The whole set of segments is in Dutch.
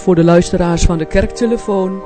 Voor de luisteraars van de kerktelefoon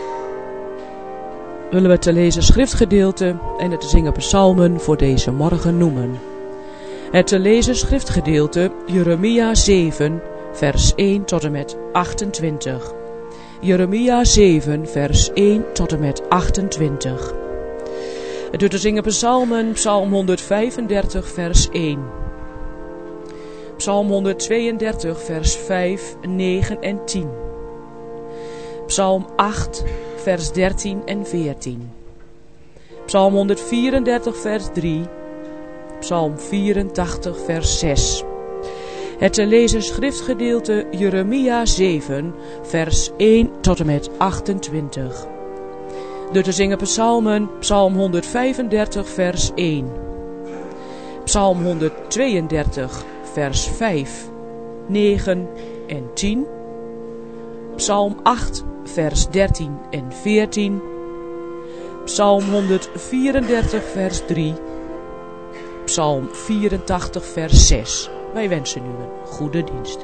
willen we te lezen schriftgedeelte en het te zingen psalmen voor deze morgen noemen. Het te lezen schriftgedeelte Jeremia 7 vers 1 tot en met 28. Jeremia 7 vers 1 tot en met 28. Het te zingen psalmen, psalm 135 vers 1. Psalm 132 vers 5, 9 en 10. Psalm 8 vers 13 en 14. Psalm 134 vers 3. Psalm 84 vers 6. Het te lezen schriftgedeelte Jeremia 7 vers 1 tot en met 28. De te zingen psalmen, psalm 135 vers 1. Psalm 132 vers 5, 9 en 10. Psalm 8 vers 13 en 14. Psalm 134 vers 3. Psalm 84 vers 6. Wij wensen u een goede dienst.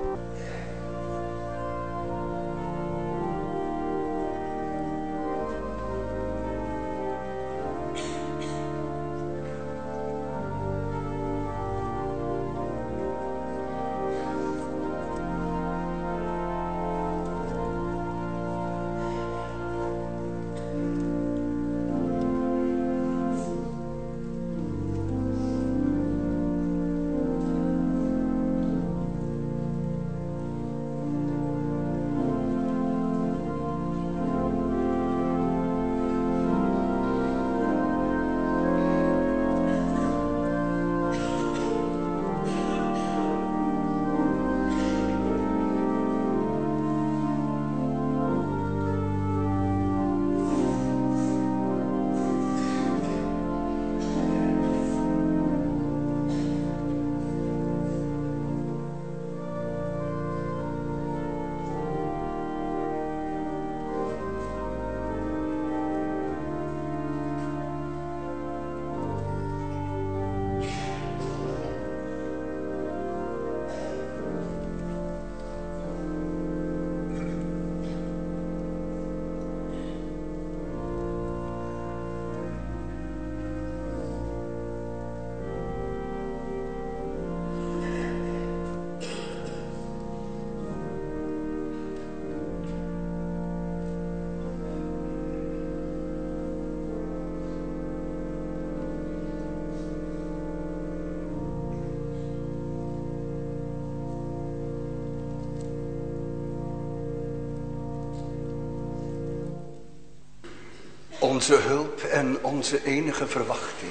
Onze hulp en onze enige verwachting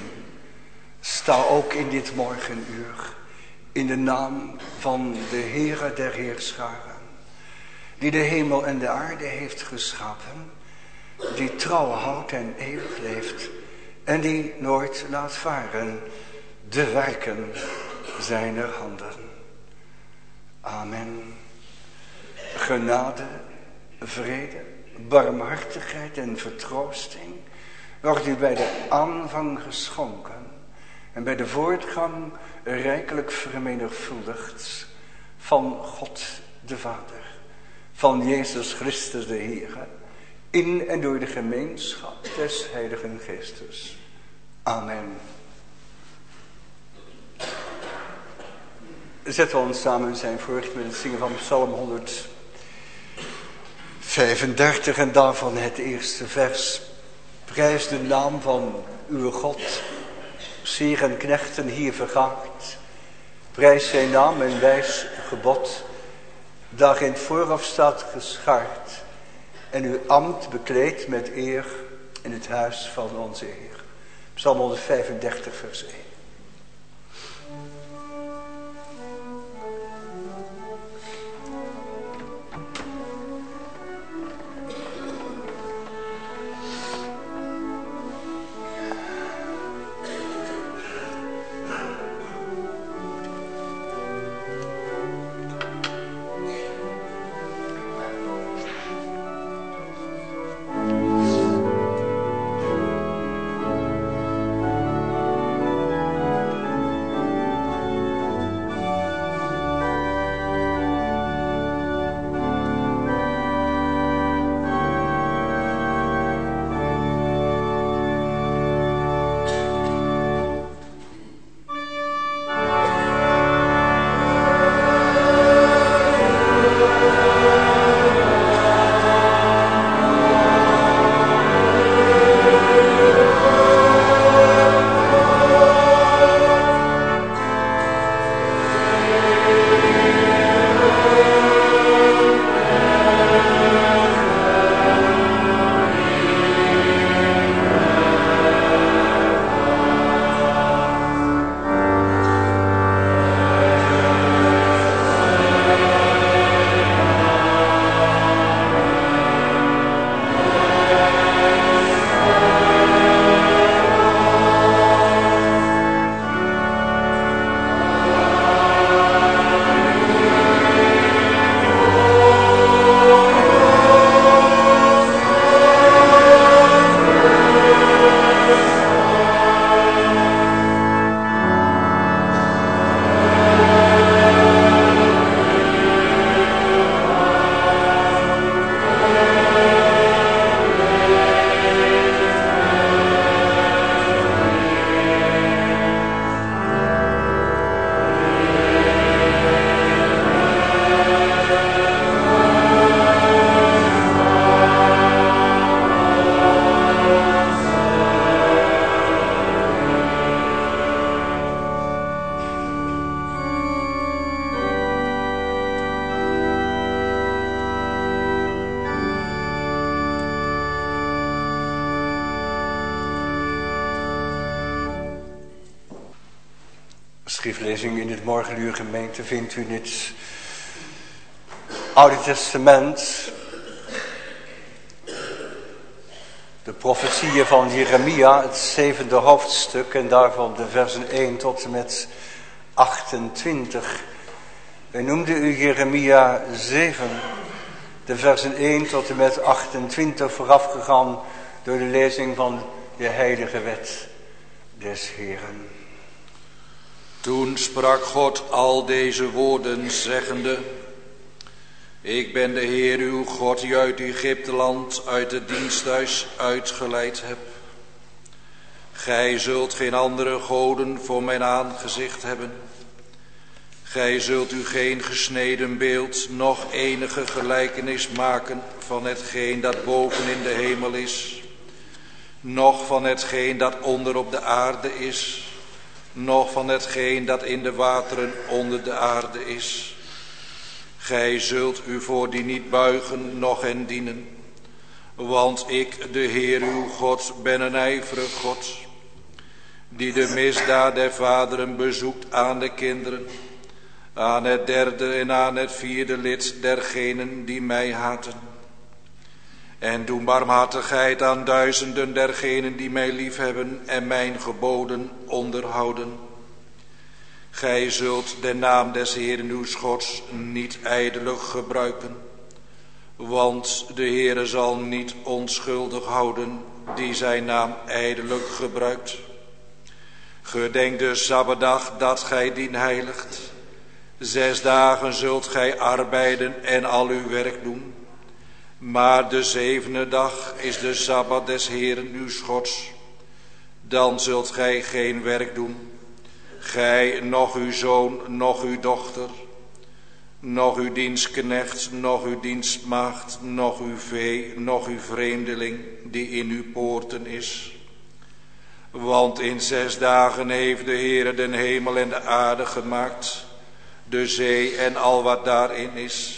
sta ook in dit morgenuur in de naam van de Heere der Heerscharen, die de hemel en de aarde heeft geschapen, die trouw houdt en eeuwig leeft en die nooit laat varen de werken zijner handen. Amen. Genade, vrede, barmhartigheid en vertroosting wordt u bij de aanvang geschonken en bij de voortgang rijkelijk vermenigvuldigd van God de Vader, van Jezus Christus de Heer, in en door de gemeenschap des Heiligen Geestes. Amen. Zetten we ons samen zijn voort met het zingen van Psalm 135 en daarvan het eerste vers. Prijs de naam van uw God, sier en knechten hier vergaard. Prijs zijn naam en wijs gebod, daarin vooraf staat geschaard. En uw ambt bekleed met eer in het huis van onze Heer. Psalm 135 vers 1. Schriftlezing in het Morgenuur gemeente vindt u in het Oude Testament de profetieën van Jeremia, het 7e hoofdstuk en daarvan de versen 1 tot en met 28. Wij noemden u Jeremia 7, de versen 1 tot en met 28 voorafgegaan door de lezing van de heilige wet des Heeren. Toen sprak God al deze woorden, zeggende: Ik ben de Heer uw God, die uit Egypteland, uit het diensthuis uitgeleid heb. Gij zult geen andere goden voor mijn aangezicht hebben. Gij zult u geen gesneden beeld, noch enige gelijkenis maken van hetgeen dat boven in de hemel is, noch van hetgeen dat onder op de aarde is, noch van hetgeen dat in de wateren onder de aarde is. Gij zult u voor die niet buigen, noch hen dienen. Want ik, de Heer uw God, ben een ijverig God, die de misdaad der vaderen bezoekt aan de kinderen, aan het 3e en aan het 4e lid dergenen die mij haten. En doe barmhartigheid aan duizenden dergenen die mij liefhebben en mijn geboden onderhouden. Gij zult de naam des Heeren uw Gods niet ijdelig gebruiken, want de Heere zal niet onschuldig houden die zijn naam ijdelijk gebruikt. Gedenk de Sabbatdag dat gij dien heiligt. 6 dagen zult gij arbeiden en al uw werk doen. Maar de 7e dag is de Sabbat des Heeren uw Gods. Dan zult gij geen werk doen. Gij, noch uw zoon, noch uw dochter, noch uw dienstknecht, noch uw dienstmaagd, noch uw vee, noch uw vreemdeling die in uw poorten is. Want in 6 dagen heeft de Heere den hemel en de aarde gemaakt, de zee en al wat daarin is.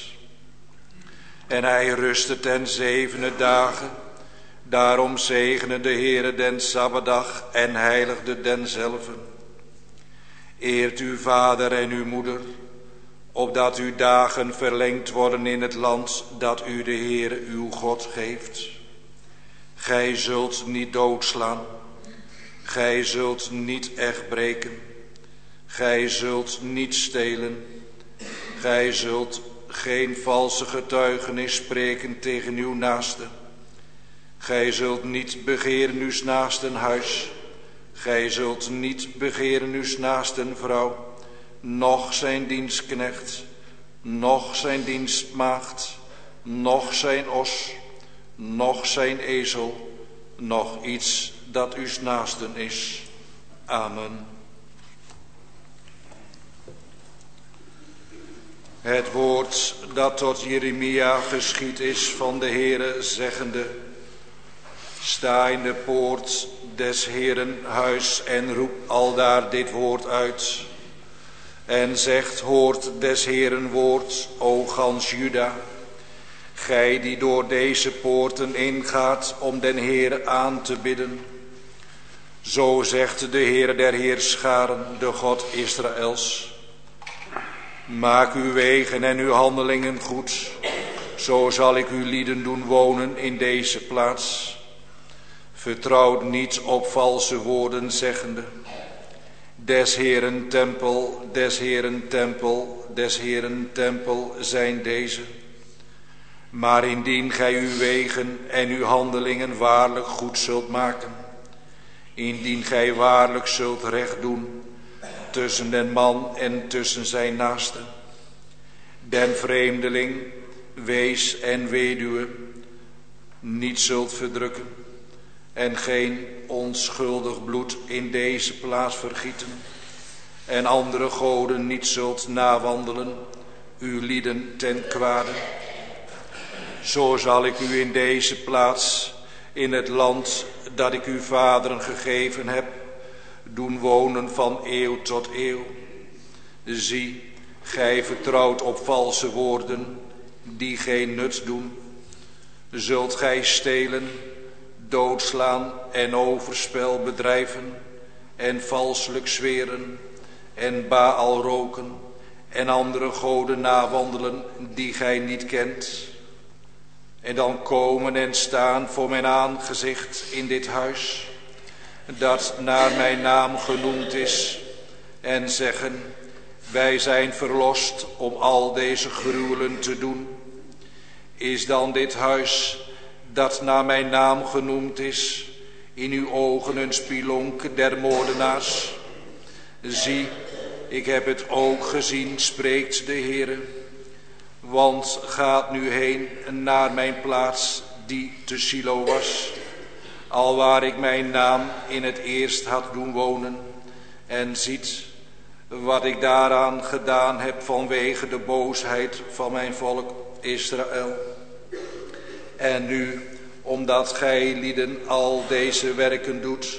En hij rustte ten 7e dagen. Daarom zegene de Heere den Sabbatdag en heiligde denzelven. Eert uw vader en uw moeder, opdat uw dagen verlengd worden in het land dat u de Heere uw God geeft. Gij zult niet doodslaan. Gij zult niet echt breken. Gij zult niet stelen. Gij zult geen valse getuigenis spreken tegen uw naaste. Gij zult niet begeren uws naasten huis. Gij zult niet begeren uws naasten vrouw, noch zijn dienstknecht, noch zijn dienstmaagd, noch zijn os, noch zijn ezel, noch iets dat uws naasten is. Amen. Het woord dat tot Jeremia geschied is van de Heere, zeggende: Sta in de poort des Heeren huis en roep aldaar dit woord uit. En zegt: Hoort des Heeren woord, o gans Juda. Gij die door deze poorten ingaat om den Heere aan te bidden. Zo zegt de Heere der Heerscharen, de God Israëls. Maak uw wegen en uw handelingen goed, zo zal ik uw lieden doen wonen in deze plaats. Vertrouwt niet op valse woorden, zeggende: Des Heeren tempel, des Heeren tempel, des Heeren tempel zijn deze. Maar indien gij uw wegen en uw handelingen waarlijk goed zult maken, indien gij waarlijk zult recht doen tussen den man en tussen zijn naaste, den vreemdeling, wees en weduwe niet zult verdrukken, en geen onschuldig bloed in deze plaats vergieten, en andere goden niet zult nawandelen, uw lieden ten kwade. Zo zal ik u in deze plaats, in het land dat ik uw vaderen gegeven heb, doen wonen van eeuw tot eeuw. Zie, gij vertrouwt op valse woorden, die geen nut doen. Zult gij stelen, doodslaan en overspel bedrijven en valselijk zweren en Baal roken en andere goden nawandelen die gij niet kent. En dan komen en staan voor mijn aangezicht in dit huis, dat naar mijn naam genoemd is, en zeggen, wij zijn verlost om al deze gruwelen te doen. Is dan dit huis, dat naar mijn naam genoemd is, in uw ogen een spilonk der moordenaars? Zie, ik heb het ook gezien, spreekt de Heere. Want gaat nu heen naar mijn plaats die te Silo was, alwaar ik mijn naam in het eerst had doen wonen, en ziet wat ik daaraan gedaan heb vanwege de boosheid van mijn volk Israël. En nu, omdat gij lieden al deze werken doet,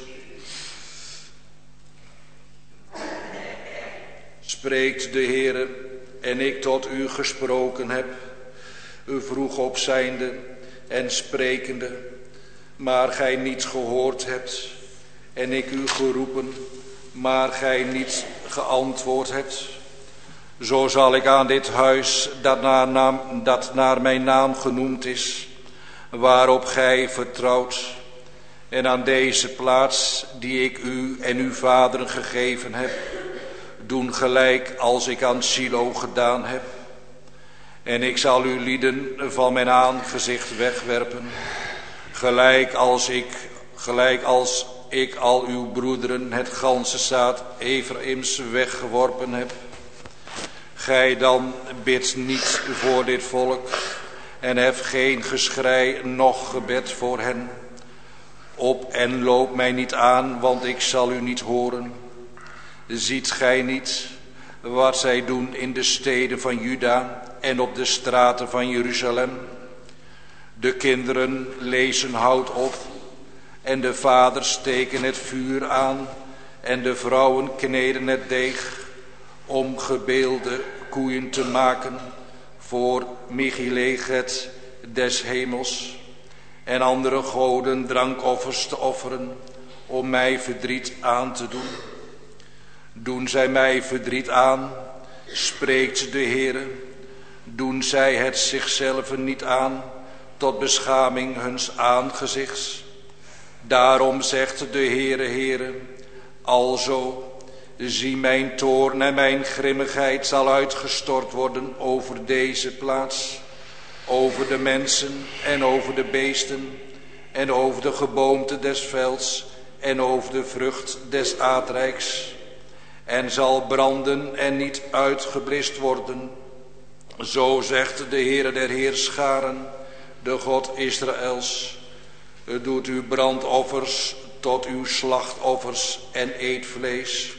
spreekt de Heere, en ik tot u gesproken heb, u vroeg op zijnde en sprekende, maar gij niet gehoord hebt, en ik u geroepen, maar gij niet geantwoord hebt. Zo zal ik aan dit huis dat naar mijn naam genoemd is, waarop gij vertrouwt, en aan deze plaats die ik u en uw vaderen gegeven heb, doen gelijk als ik aan Silo gedaan heb. En ik zal uw lieden van mijn aangezicht wegwerpen, gelijk als ik al uw broederen het ganse zaad Efraims weggeworpen heb. Gij dan bidt niet voor dit volk en hef geen geschrei noch gebed voor hen. Op en loop mij niet aan, want ik zal u niet horen. Ziet gij niet wat zij doen in de steden van Juda en op de straten van Jeruzalem? De kinderen lezen hout op en de vaders steken het vuur aan en de vrouwen kneden het deeg om gebeelde koeien te maken voor Michileget des hemels en andere goden drankoffers te offeren om mij verdriet aan te doen. Doen zij mij verdriet aan, spreekt de Heere, doen zij het zichzelf niet aan, tot beschaming huns aangezichts. Daarom zegt de Heere, alzo, zie mijn toorn en mijn grimmigheid zal uitgestort worden over deze plaats, over de mensen en over de beesten, en over de geboomte des velds en over de vrucht des aardrijks. En zal branden en niet uitgeblist worden. Zo zegt de Heere der Heerscharen, de God Israëls. Doet uw brandoffers tot uw slachtoffers en eet vlees.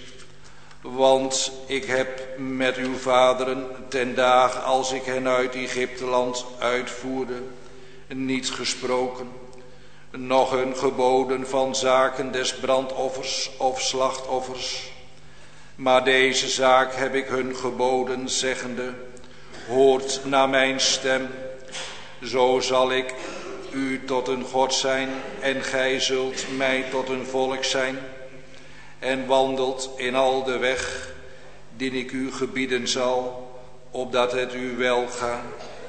Want ik heb met uw vaderen ten dagen als ik hen uit Egypteland uitvoerde, niet gesproken, noch hun geboden van zaken des brandoffers of slachtoffers. Maar deze zaak heb ik hun geboden, zeggende, hoort naar mijn stem, zo zal ik u tot een God zijn en gij zult mij tot een volk zijn. En wandelt in al de weg die ik u gebieden zal, opdat het u welga.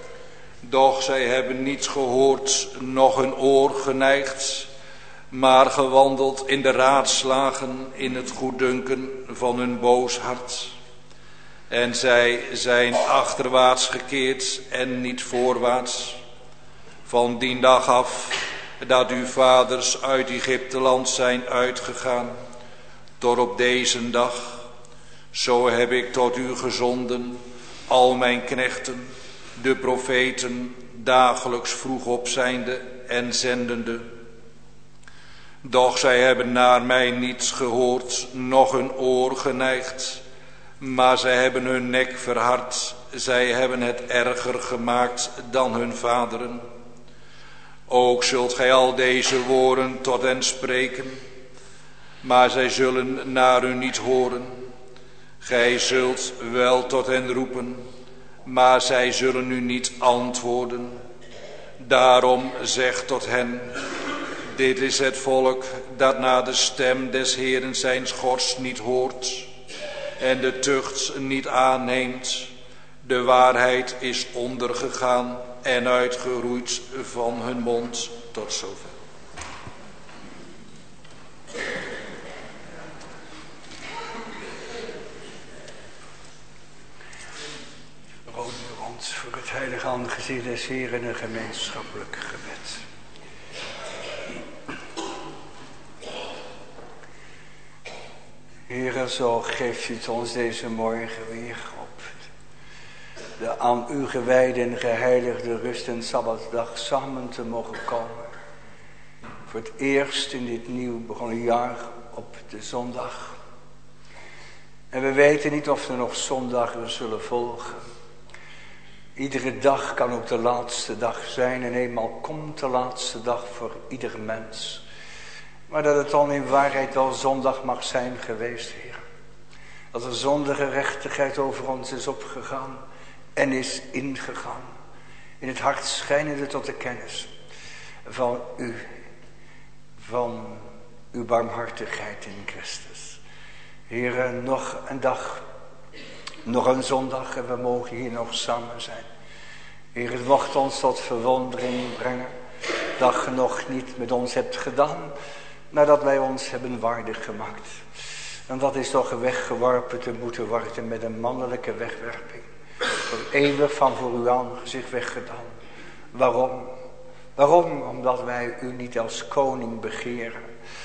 Doch zij hebben niet gehoord, noch hun oor geneigd, maar gewandeld in de raadslagen in het goeddunken van hun boos hart. En zij zijn achterwaarts gekeerd en niet voorwaarts. Van die dag af dat uw vaders uit Egypteland zijn uitgegaan, tot op deze dag, zo heb ik tot u gezonden, al mijn knechten, de profeten, dagelijks vroeg opzijnde en zendende. Doch zij hebben naar mij niet gehoord, noch hun oor geneigd, maar zij hebben hun nek verhard, zij hebben het erger gemaakt dan hun vaderen. Ook zult gij al deze woorden tot hen spreken, maar zij zullen naar u niet horen. Gij zult wel tot hen roepen, maar zij zullen u niet antwoorden. Daarom zeg tot hen, dit is het volk dat naar de stem des Heeren zijns Gods niet hoort. en de tucht niet aanneemt. De waarheid is ondergegaan en uitgeroeid van hun mond. Tot zover. Rood u ons voor het heilige aangezicht des Heeren een gemeenschappelijk gebed. Heere, zo geeft u het ons deze morgen weer op de aan u gewijde en geheiligde rust- en sabbatsdag samen te mogen komen. Voor het eerst in dit nieuw begonnen jaar op de zondag. En we weten niet of er nog zondagen zullen volgen. Iedere dag kan ook de laatste dag zijn en eenmaal komt de laatste dag voor ieder mens. Maar dat het dan in waarheid wel zondag mag zijn geweest, Heer. Dat er zondegerechtigheid over ons is opgegaan en is ingegaan. In het hart schijnende tot de kennis van uw barmhartigheid in Christus. Heer, nog een dag, nog een zondag en we mogen hier nog samen zijn. Heer, het mocht ons tot verwondering brengen dat je nog niet met ons hebt gedaan nadat wij ons hebben waardig gemaakt. En dat is toch weggeworpen te moeten worden met een mannelijke wegwerping. Voor eeuwig van voor uw aangezicht weggedaan. Waarom? Waarom? Omdat wij u niet als koning begeren.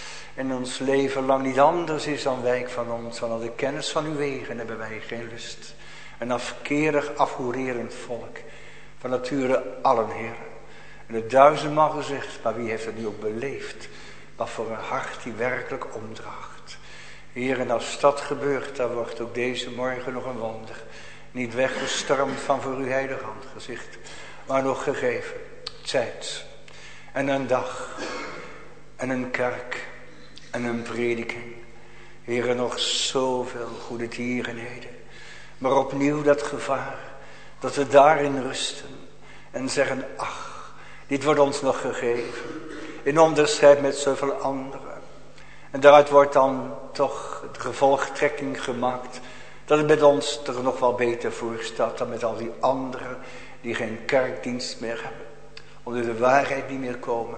En ons leven lang niet anders is dan wijk van ons. Want aan de kennis van uw wegen hebben wij geen lust. Een afkerig, afhoererend volk. Van nature allen, Heer. En het duizendmaal gezegd, maar wie heeft het nu ook beleefd? Wat voor een hart die werkelijk omdraagt. Heer, en als dat gebeurt, dan wordt ook deze morgen nog een wonder. Niet weggestormd van voor uw heilige handgezicht, maar nog gegeven. Tijd en een dag en een kerk en een prediking. Heer, nog zoveel goede tierenheden. Maar opnieuw dat gevaar, dat we daarin rusten en zeggen, ach, dit wordt ons nog gegeven. In onderscheid met zoveel anderen. En daaruit wordt dan toch de gevolgtrekking gemaakt. Dat het met ons er nog wel beter voor staat dan met al die anderen die geen kerkdienst meer hebben. Omdat de waarheid niet meer komen.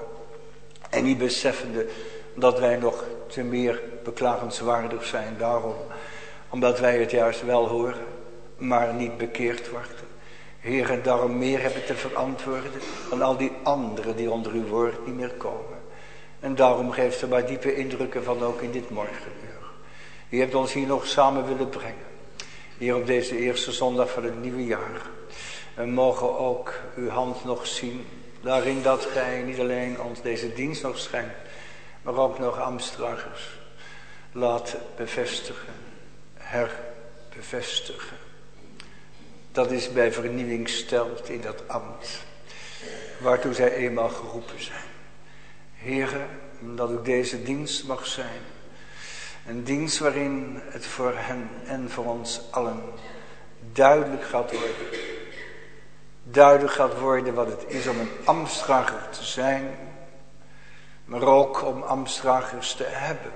En niet beseffende dat wij nog te meer beklagenswaardig zijn. Daarom, omdat wij het juist wel horen, maar niet bekeerd worden. Heer, en daarom meer hebben te verantwoorden dan al die anderen die onder uw woord niet meer komen. En daarom geeft er maar diepe indrukken van ook in dit morgenuur. U hebt ons hier nog samen willen brengen. Hier op deze eerste zondag van het nieuwe jaar. En mogen ook uw hand nog zien. Daarin dat gij niet alleen ons deze dienst nog schenkt. Maar ook nog Amstragers laat bevestigen. Herbevestigen. Dat is bij vernieuwing stelt in dat ambt. Waartoe zij eenmaal geroepen zijn. Heere, dat ook deze dienst mag zijn. Een dienst waarin het voor hen en voor ons allen duidelijk gaat worden. Duidelijk gaat worden wat het is om een ambtsdrager te zijn. Maar ook om ambtsdragers te hebben.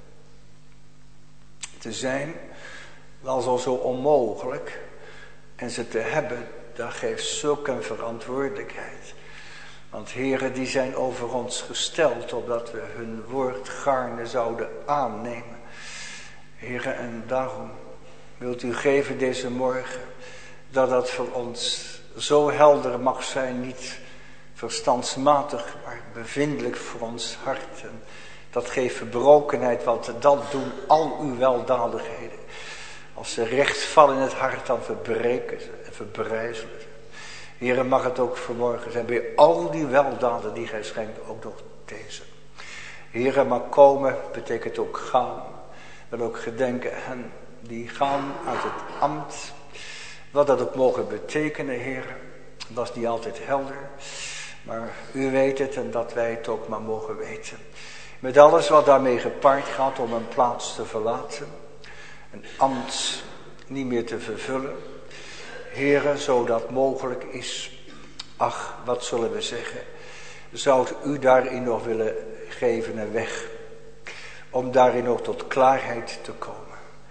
Te zijn was al zo onmogelijk. En ze te hebben, dat geeft zulke een verantwoordelijkheid. Want heren, die zijn over ons gesteld, opdat we hun woord gaarne zouden aannemen. Heren, en daarom wilt u geven deze morgen, dat dat voor ons zo helder mag zijn, niet verstandsmatig, maar bevindelijk voor ons hart. En dat geeft verbrokenheid, want dat doen al uw weldadigheden. Als ze recht vallen in het hart, dan verbreken ze en verbrijzelen ze. Heere, mag het ook vanmorgen zijn bij al die weldaden die gij schenkt, ook nog deze. Heere, maar komen betekent ook gaan. En ook gedenken hen die gaan uit het ambt. Wat dat ook mogen betekenen, Heere. Dat is niet altijd helder. Maar u weet het en dat wij het ook maar mogen weten. Met alles wat daarmee gepaard gaat om een plaats te verlaten. Een ambt niet meer te vervullen. Heere, zo dat mogelijk is. Ach, wat zullen we zeggen. Zou u daarin nog willen geven een weg. Om daarin ook tot klaarheid te komen.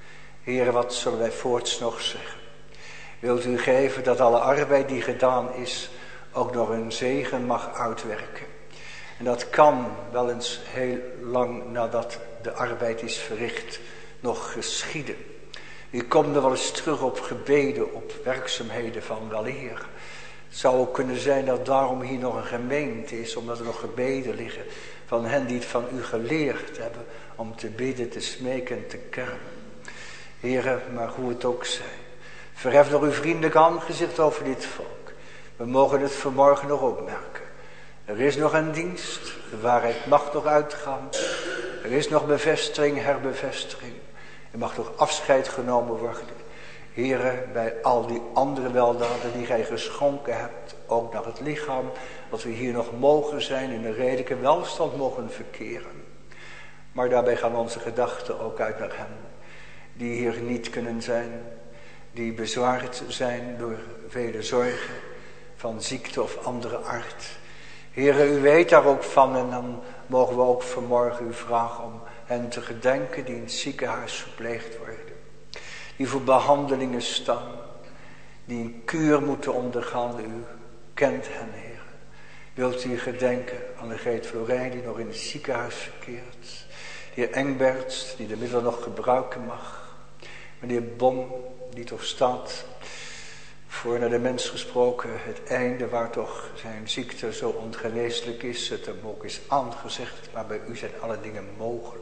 Heere, wat zullen wij voorts nog zeggen? Wilt u geven dat alle arbeid die gedaan is ook nog een zegen mag uitwerken. En dat kan wel eens heel lang nadat de arbeid is verricht nog geschieden. U komt er wel eens terug op gebeden, op werkzaamheden van weleer. Het zou ook kunnen zijn dat daarom hier nog een gemeente is, omdat er nog gebeden liggen van hen die het van u geleerd hebben om te bidden, te smeken en te kermen. Heere, maar hoe het ook zij, verhef nog uw vriendelijk aangezicht over dit volk. We mogen het vanmorgen nog opmerken. Er is nog een dienst, de waarheid mag nog uitgaan. Er is nog bevestiging, herbevestiging. Er mag nog afscheid genomen worden. Heere, bij al die andere weldaden die gij geschonken hebt, ook naar het lichaam, dat we hier nog mogen zijn, in een redelijke welstand mogen verkeren. Maar daarbij gaan onze gedachten ook uit naar hen, die hier niet kunnen zijn, die bezwaard zijn door vele zorgen, van ziekte of andere aard. Heere, u weet daar ook van en dan mogen we ook vanmorgen u vragen om hen te gedenken die in het ziekenhuis verpleegd worden. Die voor behandelingen staan, die een kuur moeten ondergaan. U kent hen, Heer. Wilt u gedenken aan de Greet Florijn die nog in het ziekenhuis verkeert. De heer Engberts die de middelen nog gebruiken mag. Meneer Bon die toch staat voor naar de mens gesproken het einde waar toch zijn ziekte zo ongeneeslijk is. Het hem ook is aangezegd, maar bij u zijn alle dingen mogelijk.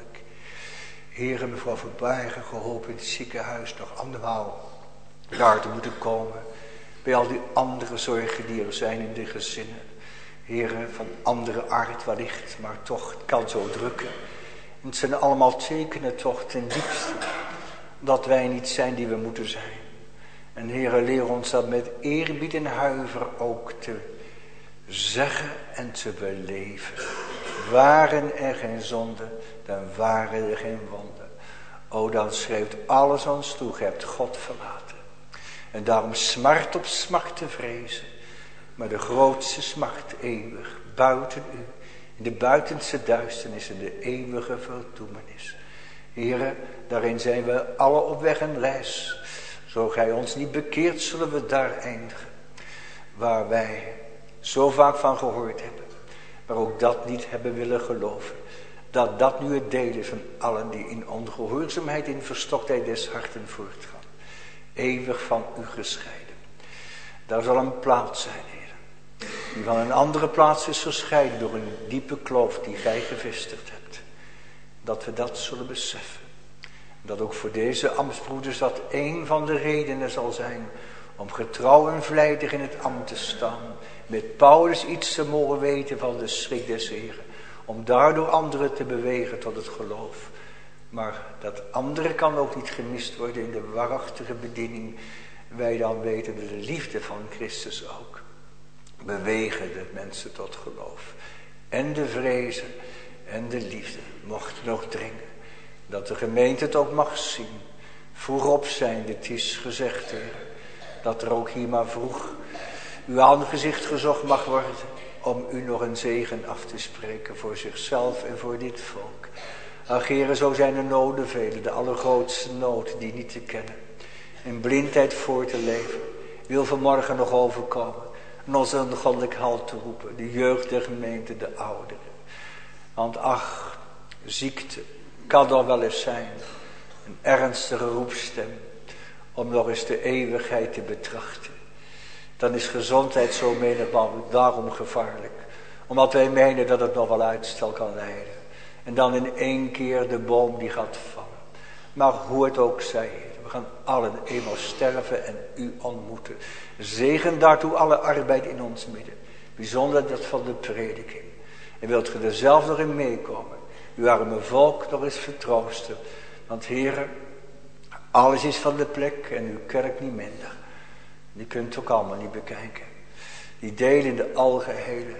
Heere, mevrouw Verbagen geholpen in het ziekenhuis nog andermaal daar te moeten komen. Bij al die andere zorgen die er zijn in de gezinnen. Heere, van andere aard wellicht, maar toch, het kan zo drukken. En het zijn allemaal tekenen toch ten diepste dat wij niet zijn die we moeten zijn. En Heere, leer ons dat met eerbied en huiver ook te zeggen en te beleven. Waren er geen zonde, dan waren er geen wonden. O, dan schreeuwt alles ons toe, gij hebt God verlaten. En daarom smart op smart te vrezen. Maar de grootste smart eeuwig, buiten u, in de buitenste duisternis en de eeuwige verdoemenis. Heere, daarin zijn we alle op weg en reis. Zo gij ons niet bekeert, zullen we daar eindigen. Waar wij zo vaak van gehoord hebben. Maar ook dat niet hebben willen geloven. Dat dat nu het deel is van allen die in ongehoorzaamheid, in verstoktheid des harten voortgaan. Eeuwig van u gescheiden. Daar zal een plaats zijn, Heer. Die van een andere plaats is gescheiden door een diepe kloof die gij gevestigd hebt. Dat we dat zullen beseffen. Dat ook voor deze ambtsbroeders dat een van de redenen zal zijn om getrouw en vlijtig in het ambt te staan. Met Paulus iets te mogen weten van de schrik des Heren. Om daardoor anderen te bewegen tot het geloof. Maar dat andere kan ook niet gemist worden in de waarachtige bediening. Wij dan weten dat de liefde van Christus ook bewegen de mensen tot geloof. En de vrezen en de liefde mocht nog dringen. Dat de gemeente het ook mag zien. Vroeg op zijn, het is gezegd, Heer. Dat er ook hier maar vroeg uw aangezicht gezocht mag worden. Om u nog een zegen af te spreken voor zichzelf en voor dit volk. Ach, Heere, zo zijn de noden vele, de allergrootste nood die niet te kennen. In blindheid voor te leven. Wil vanmorgen nog overkomen. En ons een goddelijk halt te roepen. De jeugd der gemeente, de ouderen. Want ach, ziekte kan toch wel eens zijn. Een ernstige roepstem. Om nog eens de eeuwigheid te betrachten. Dan is gezondheid zo menigmaal daarom gevaarlijk. Omdat wij menen dat het nog wel uitstel kan leiden. En dan in één keer de boom die gaat vallen. Maar hoe het ook zij, we gaan allen eenmaal sterven en u ontmoeten. Zegen daartoe alle arbeid in ons midden. Bijzonder dat van de prediking. En wilt ge er zelf nog in meekomen. Uw arme volk nog eens vertroosten. Want Heere, alles is van de plek en uw kerk niet minder. Die kunt u ook allemaal niet bekijken. Die delen in de algehele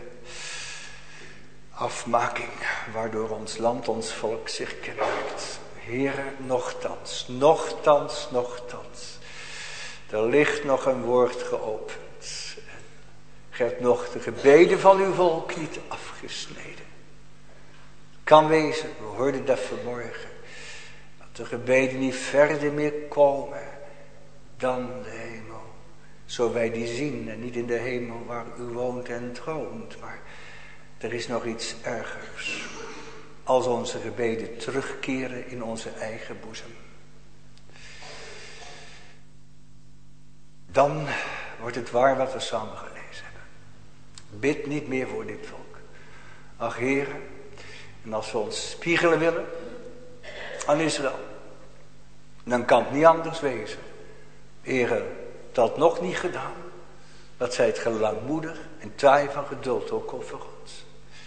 afmaking. Waardoor ons land, ons volk zich kenmerkt. Heere, nochtans, nochtans, nochtans. Er ligt nog een woord geopend. Gij hebt nog de gebeden van uw volk niet afgesneden. Kan wezen, we hoorden dat vanmorgen. de gebeden niet verder meer komen dan de hemel. Zo wij die zien en niet in de hemel waar u woont en troont. Maar er is nog iets ergers. Als onze gebeden terugkeren in onze eigen boezem. Dan wordt het waar wat we samen gelezen hebben. Bid niet meer voor dit volk. Ach Heere, en als we ons spiegelen willen aan Israël, dan kan het niet anders wezen. Heere, dat nog niet gedaan. Dat zij het gelangmoedig en taai van geduld ook over ons.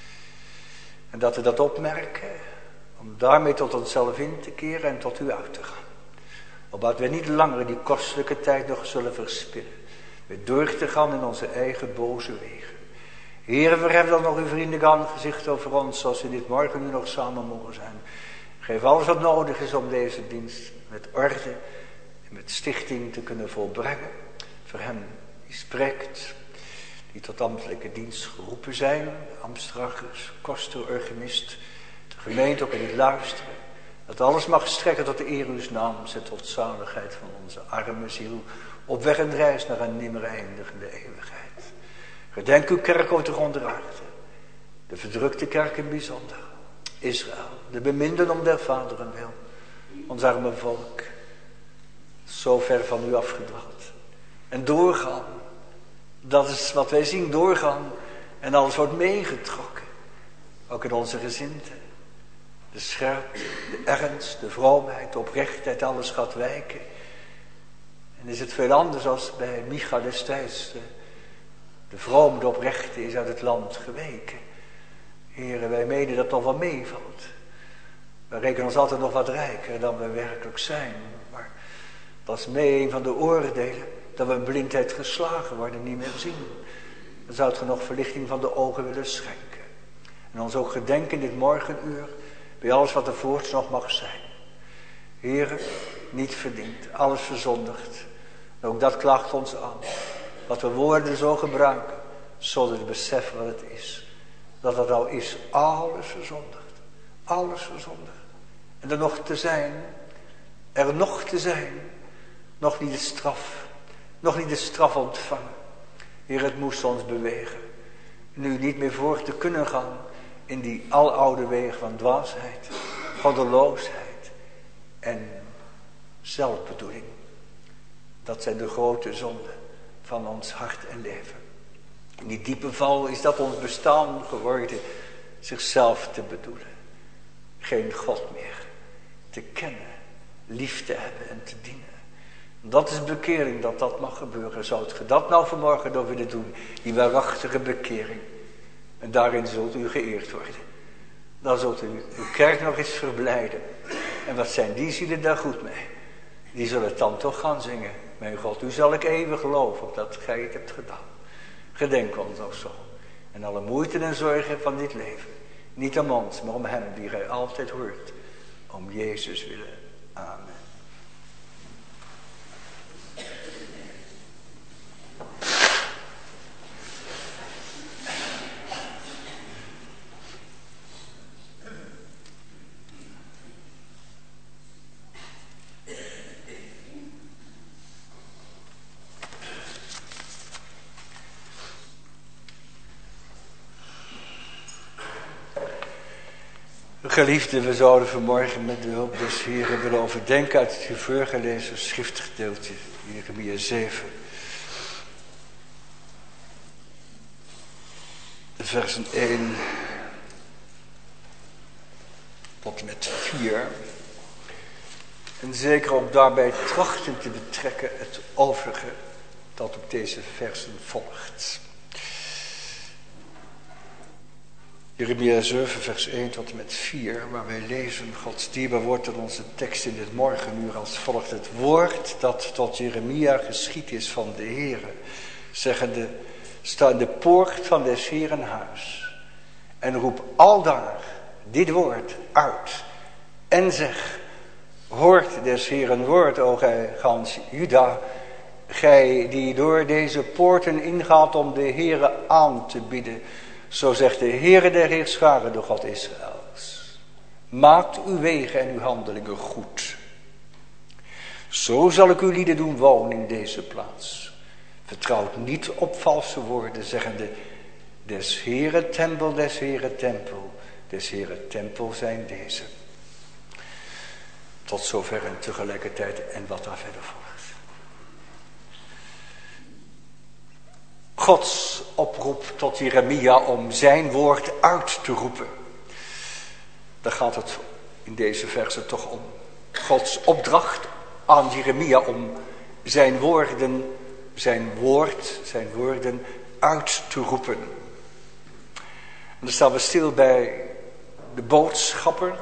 En dat we dat opmerken, om daarmee tot onszelf in te keren en tot u uit te gaan. Opdat we niet langer die kostelijke tijd nog zullen verspillen. Weer door te gaan in onze eigen boze wegen. Heere, we hebben dan nog uw vriendelijk aangezicht over ons, zoals we dit morgen nu nog samen mogen zijn. Geef alles wat nodig is om deze dienst met orde en met stichting te kunnen volbrengen. Voor hem die spreekt, die tot ambtelijke dienst geroepen zijn, ambtsdragers, koster, organist, de gemeente ook in het luisteren. Dat alles mag strekken tot de eer uws naams en tot zaligheid van onze arme ziel, op weg en reis naar een nimmer eindigende eeuwigheid. Gedenk uw kerk over de onderaarde, de verdrukte kerk in bijzonder, Israël, de beminden om der vaderen wil, ons arme volk, zo ver van u afgedwaald. En doorgaan, dat is wat wij zien, doorgaan en alles wordt meegetrokken, ook in onze gezinten. De scherpte, de ernst, de vroomheid, de oprechtheid, alles gaat wijken. En is het veel anders als bij Micha destijds. De vrome, de oprechte is uit het land geweken. Heren, wij menen dat nog wel meevalt. Wij rekenen ons altijd nog wat rijker dan we werkelijk zijn. Maar dat is mee een van de oordelen, dat we in blindheid geslagen worden, niet meer zien. Dan zou het nog verlichting van de ogen willen schenken. En ons ook gedenken in dit morgenuur, bij alles wat er voorts nog mag zijn. Heren, niet verdiend, alles verzondigd. En ook dat klaagt ons aan. Dat we woorden zo gebruiken, zonder te beseffen wat het is. Dat het al is, alles verzondigd. Alles verzondigd. En er nog te zijn, nog niet de straf. Nog niet de straf ontvangen. Heer, het moest ons bewegen. Nu niet meer voor te kunnen gaan in die aloude wegen van dwaasheid, goddeloosheid en zelfbedoeling. Dat zijn de grote zonden van ons hart en leven. In die diepe val is dat ons bestaan geworden, zichzelf te bedoelen. Geen God meer te kennen, lief te hebben en te dienen. Dat is bekering, dat mag gebeuren. Zou het dat nou vanmorgen door willen doen, die waarachtige bekering. En daarin zult u geëerd worden. Dan zult u uw kerk nog eens verblijden. En wat zijn die zielen daar goed mee? Die zullen het dan toch gaan zingen. Mijn God, u zal ik eeuwig geloven dat gij het hebt gedaan. Gedenk ons ook zo. En alle moeite en zorgen van dit leven. Niet om ons, maar om hem die gij altijd hoort. Om Jezus willen. Amen. Geliefden, we zouden vanmorgen met de hulp des Heren willen overdenken uit het voorgelezen schriftgedeelte, Jeremia 7. Versen 1 tot en met 4. En zeker ook daarbij trachten te betrekken het overige dat op deze versen volgt. Jeremia 7 vers 1 tot en met 4, waar wij lezen Gods dierbaar woord in onze tekst in dit morgenuur als volgt. Het woord dat tot Jeremia geschied is van de Heere, zeggende, sta in de poort van des Heeren huis en roep aldaar dit woord uit en zeg, hoort des Heeren woord, o gij gans Juda, gij die door deze poorten ingaat om de Heere aan te bieden. Zo zegt de Heere der Heerscharen, de God Israëls. Maakt uw wegen en uw handelingen goed. Zo zal ik uw lieden doen wonen in deze plaats. Vertrouwt niet op valse woorden, zeggende: des Heere tempel, des Heere tempel, des Heere tempel zijn deze. Tot zover en tegelijkertijd en wat daar verder volgt. Gods oproep tot Jeremia om zijn woord uit te roepen. Daar gaat het in deze verse toch om. Gods opdracht aan Jeremia om zijn woorden uit te roepen. En dan staan we stil bij de boodschapper.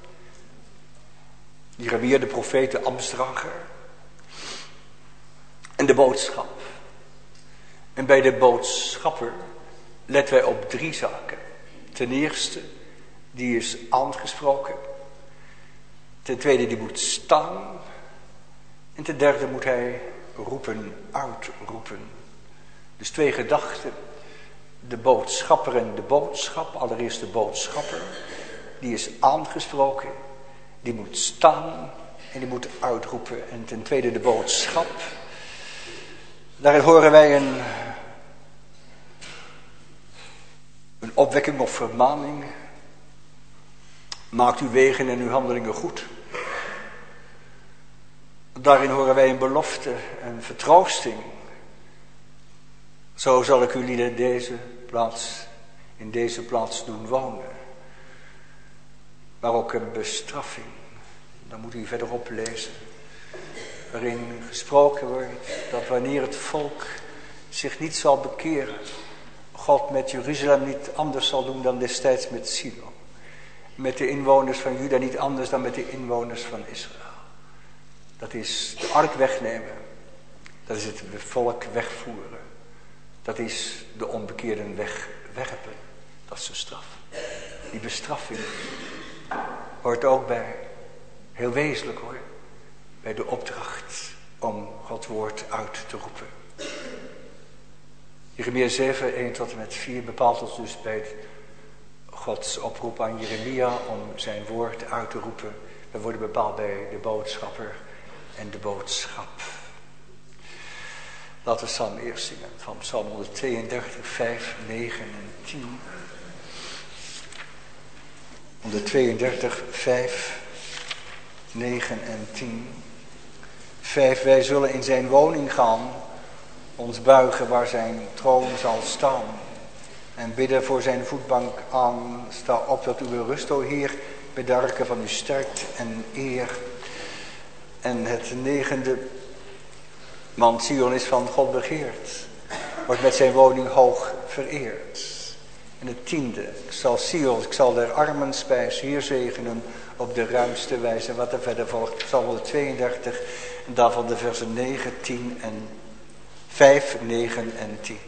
Jeremia, de profeet, de ambtsdrager. En de boodschap. En bij de boodschapper letten wij op 3 zaken. Ten eerste, die is aangesproken. Ten tweede, die moet staan. En ten derde moet hij roepen, uitroepen. Dus 2 gedachten. De boodschapper en de boodschap. Allereerst de boodschapper. Die is aangesproken. Die moet staan. En die moet uitroepen. En ten tweede de boodschap. Daarin horen wij een opwekking of vermaning. Maakt uw wegen en uw handelingen goed. Daarin horen wij een belofte en vertroosting. Zo zal ik jullie in deze plaats doen wonen. Maar ook een bestraffing. Dan moet u verderop lezen. Waarin gesproken wordt dat wanneer het volk zich niet zal bekeren, God met Jeruzalem niet anders zal doen dan destijds met Silo. Met de inwoners van Juda niet anders dan met de inwoners van Israël. Dat is de ark wegnemen. Dat is het volk wegvoeren. Dat is de onbekeerden wegwerpen. Dat is de straf. Die bestraffing hoort ook bij, heel wezenlijk hoor, bij de opdracht om Gods woord uit te roepen. Jeremia 7, 1 tot en met 4 bepaalt ons dus bij Gods oproep aan Jeremia om zijn woord uit te roepen. We worden bepaald bij de boodschapper en de boodschap. Laten we samen eerst zingen van Psalm 132, 5, 9 en 10. 132, 5, 9 en 10. 5, wij zullen in zijn woning gaan, ons buigen waar zijn troon zal staan. En bidden voor zijn voetbank aan, sta op dat uw rust, o Heer, bij de arken van uw sterkte en eer. En het 9e, want Sion is van God begeerd, wordt met zijn woning hoog vereerd. En het 10e, ik zal der armen spijs hier zegenen op de ruimste wijze. Wat er verder volgt, Psalm 132, en daarvan de versen 9, 10 en 5, 9 en 10.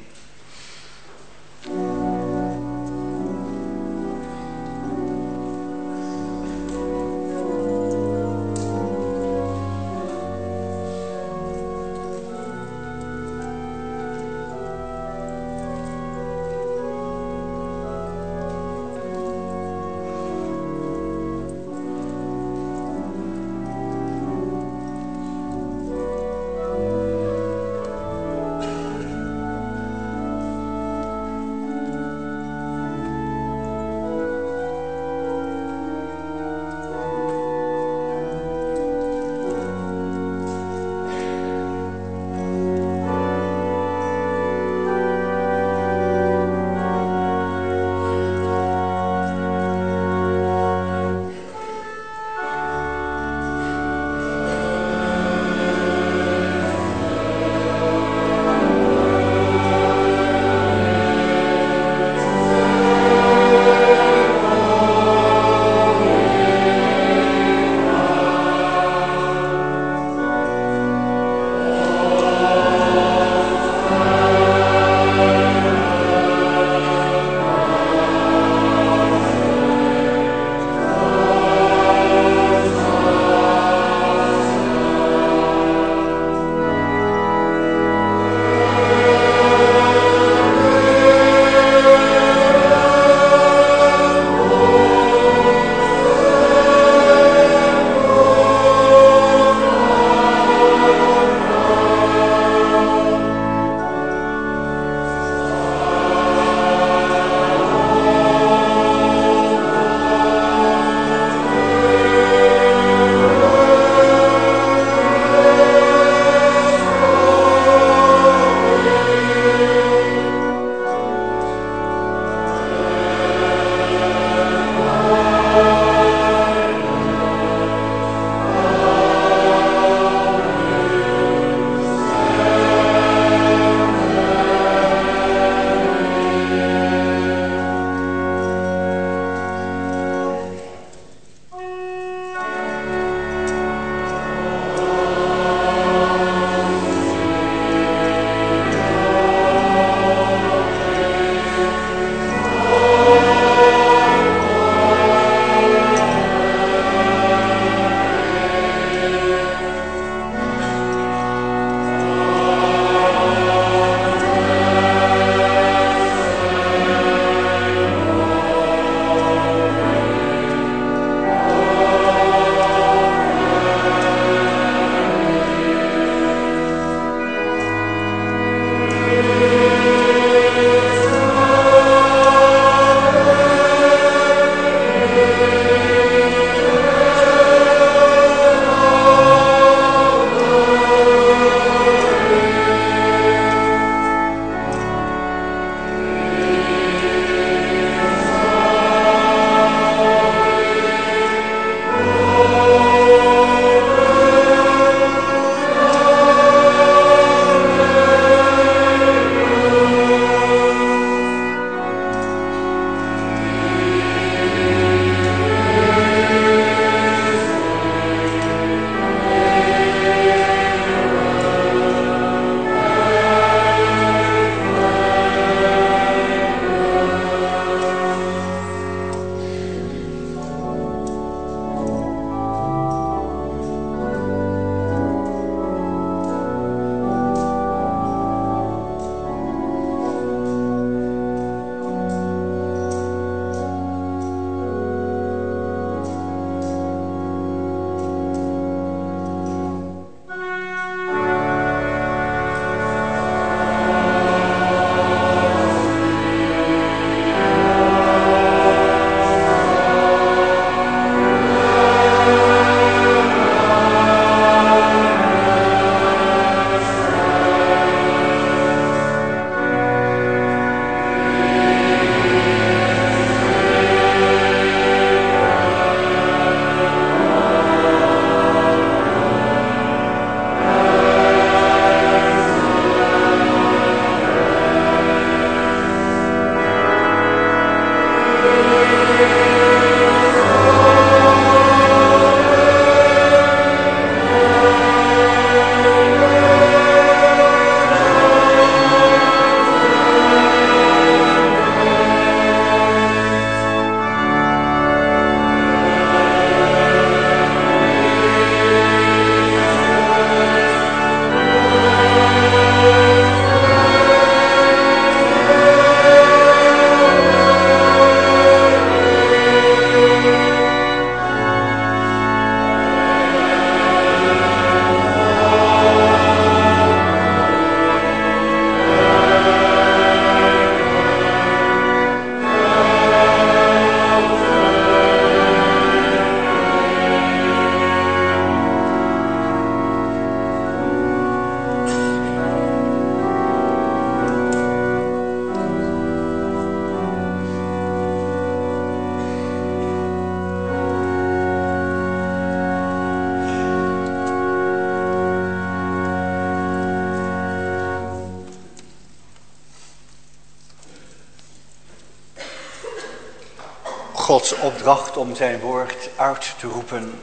Gods opdracht om zijn woord uit te roepen.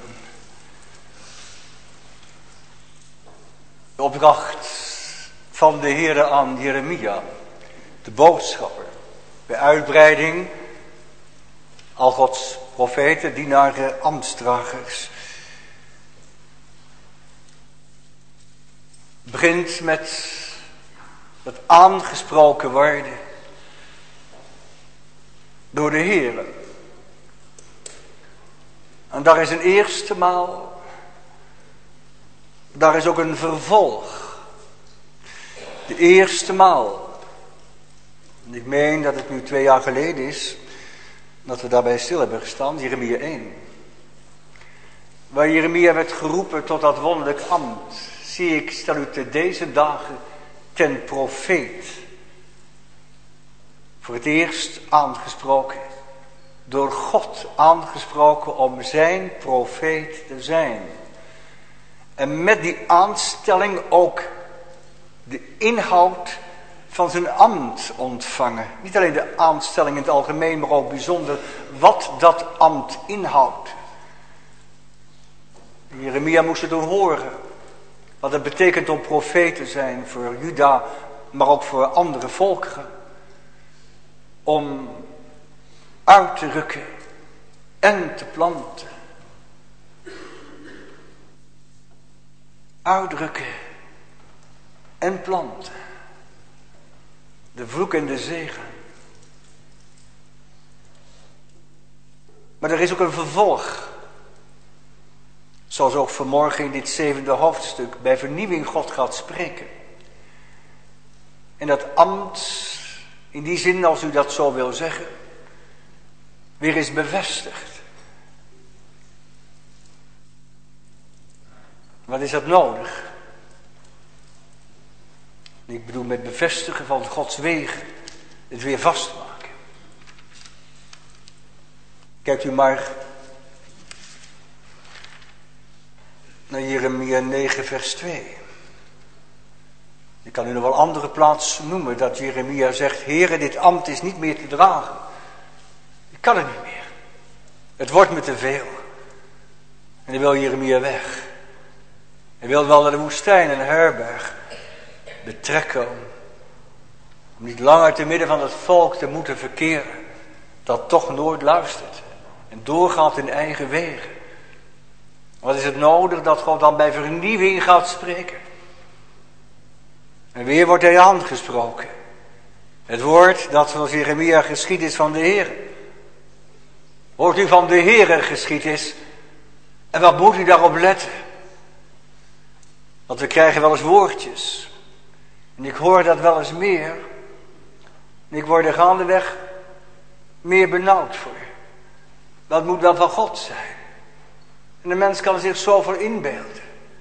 De opdracht van de Heere aan Jeremia, de boodschapper. Bij uitbreiding al Gods profeten, dienaren, ambtsdragers. Het begint met het aangesproken worden door de Heere. En daar is een eerste maal. Daar is ook een vervolg. De eerste maal. En ik meen dat het nu 2 jaar geleden is dat we daarbij stil hebben gestaan, Jeremia 1. Waar Jeremia werd geroepen tot dat wonderlijk ambt. Zie, ik stel u te deze dagen ten profeet. Voor het eerst aangesproken. Door God aangesproken om zijn profeet te zijn. En met die aanstelling ook de inhoud van zijn ambt ontvangen. Niet alleen de aanstelling in het algemeen, maar ook bijzonder wat dat ambt inhoudt. Jeremia moest het toen horen. Wat het betekent om profeet te zijn voor Juda, maar ook voor andere volkeren. Om uit te rukken en te planten. Uitrukken en planten. De vloek en de zegen. Maar er is ook een vervolg. Zoals ook vanmorgen in dit 7e hoofdstuk bij vernieuwing God gaat spreken. En dat ambt, in die zin als u dat zo wil zeggen, weer is bevestigd. Wat is dat nodig? Ik bedoel met bevestigen van Gods wegen, het weer vastmaken. Kijkt u maar naar Jeremia 9 vers 2. Ik kan u nog wel andere plaatsen noemen dat Jeremia zegt, Heere, dit ambt is niet meer te dragen. Ik kan het niet meer. Het wordt me te veel. En dan wil Jeremia weg. Hij wil wel naar de woestijn en de herberg betrekken. Om niet langer te midden van het volk te moeten verkeren. Dat toch nooit luistert. En doorgaat in eigen wegen. Wat is het nodig dat God dan bij vernieuwing gaat spreken? En weer wordt hij aangesproken. Het woord dat zoals Jeremia geschied is van de Heer. Hoort u van de Heer geschied is? En wat moet u daarop letten? Want we krijgen wel eens woordjes. En ik hoor dat wel eens meer. En ik word er gaandeweg meer benauwd voor. Dat moet wel van God zijn. En de mens kan zich zoveel inbeelden.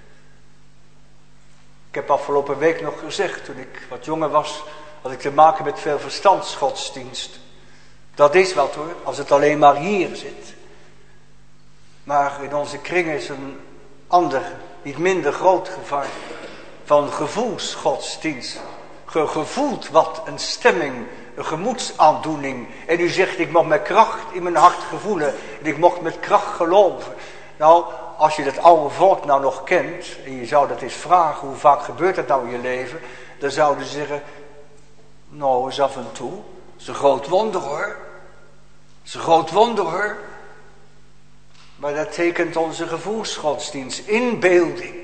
Ik heb afgelopen week nog gezegd, toen ik wat jonger was, had ik te maken met veel verstandsgodsdienst. Dat is wat hoor, als het alleen maar hier zit. Maar in onze kring is een ander, niet minder groot gevaar van gevoelsgodsdienst. Gevoeld wat, een stemming, een gemoedsaandoening. En u zegt, ik mocht met kracht in mijn hart gevoelen en ik mocht met kracht geloven. Nou, als je dat oude volk nou nog kent, en je zou dat eens vragen, hoe vaak gebeurt dat nou in je leven, dan zouden ze zeggen, nou eens af en toe, dat is een groot wonder hoor. Dat is een groot wonder hoor. Maar dat tekent onze gevoelsgodsdienst, inbeelding.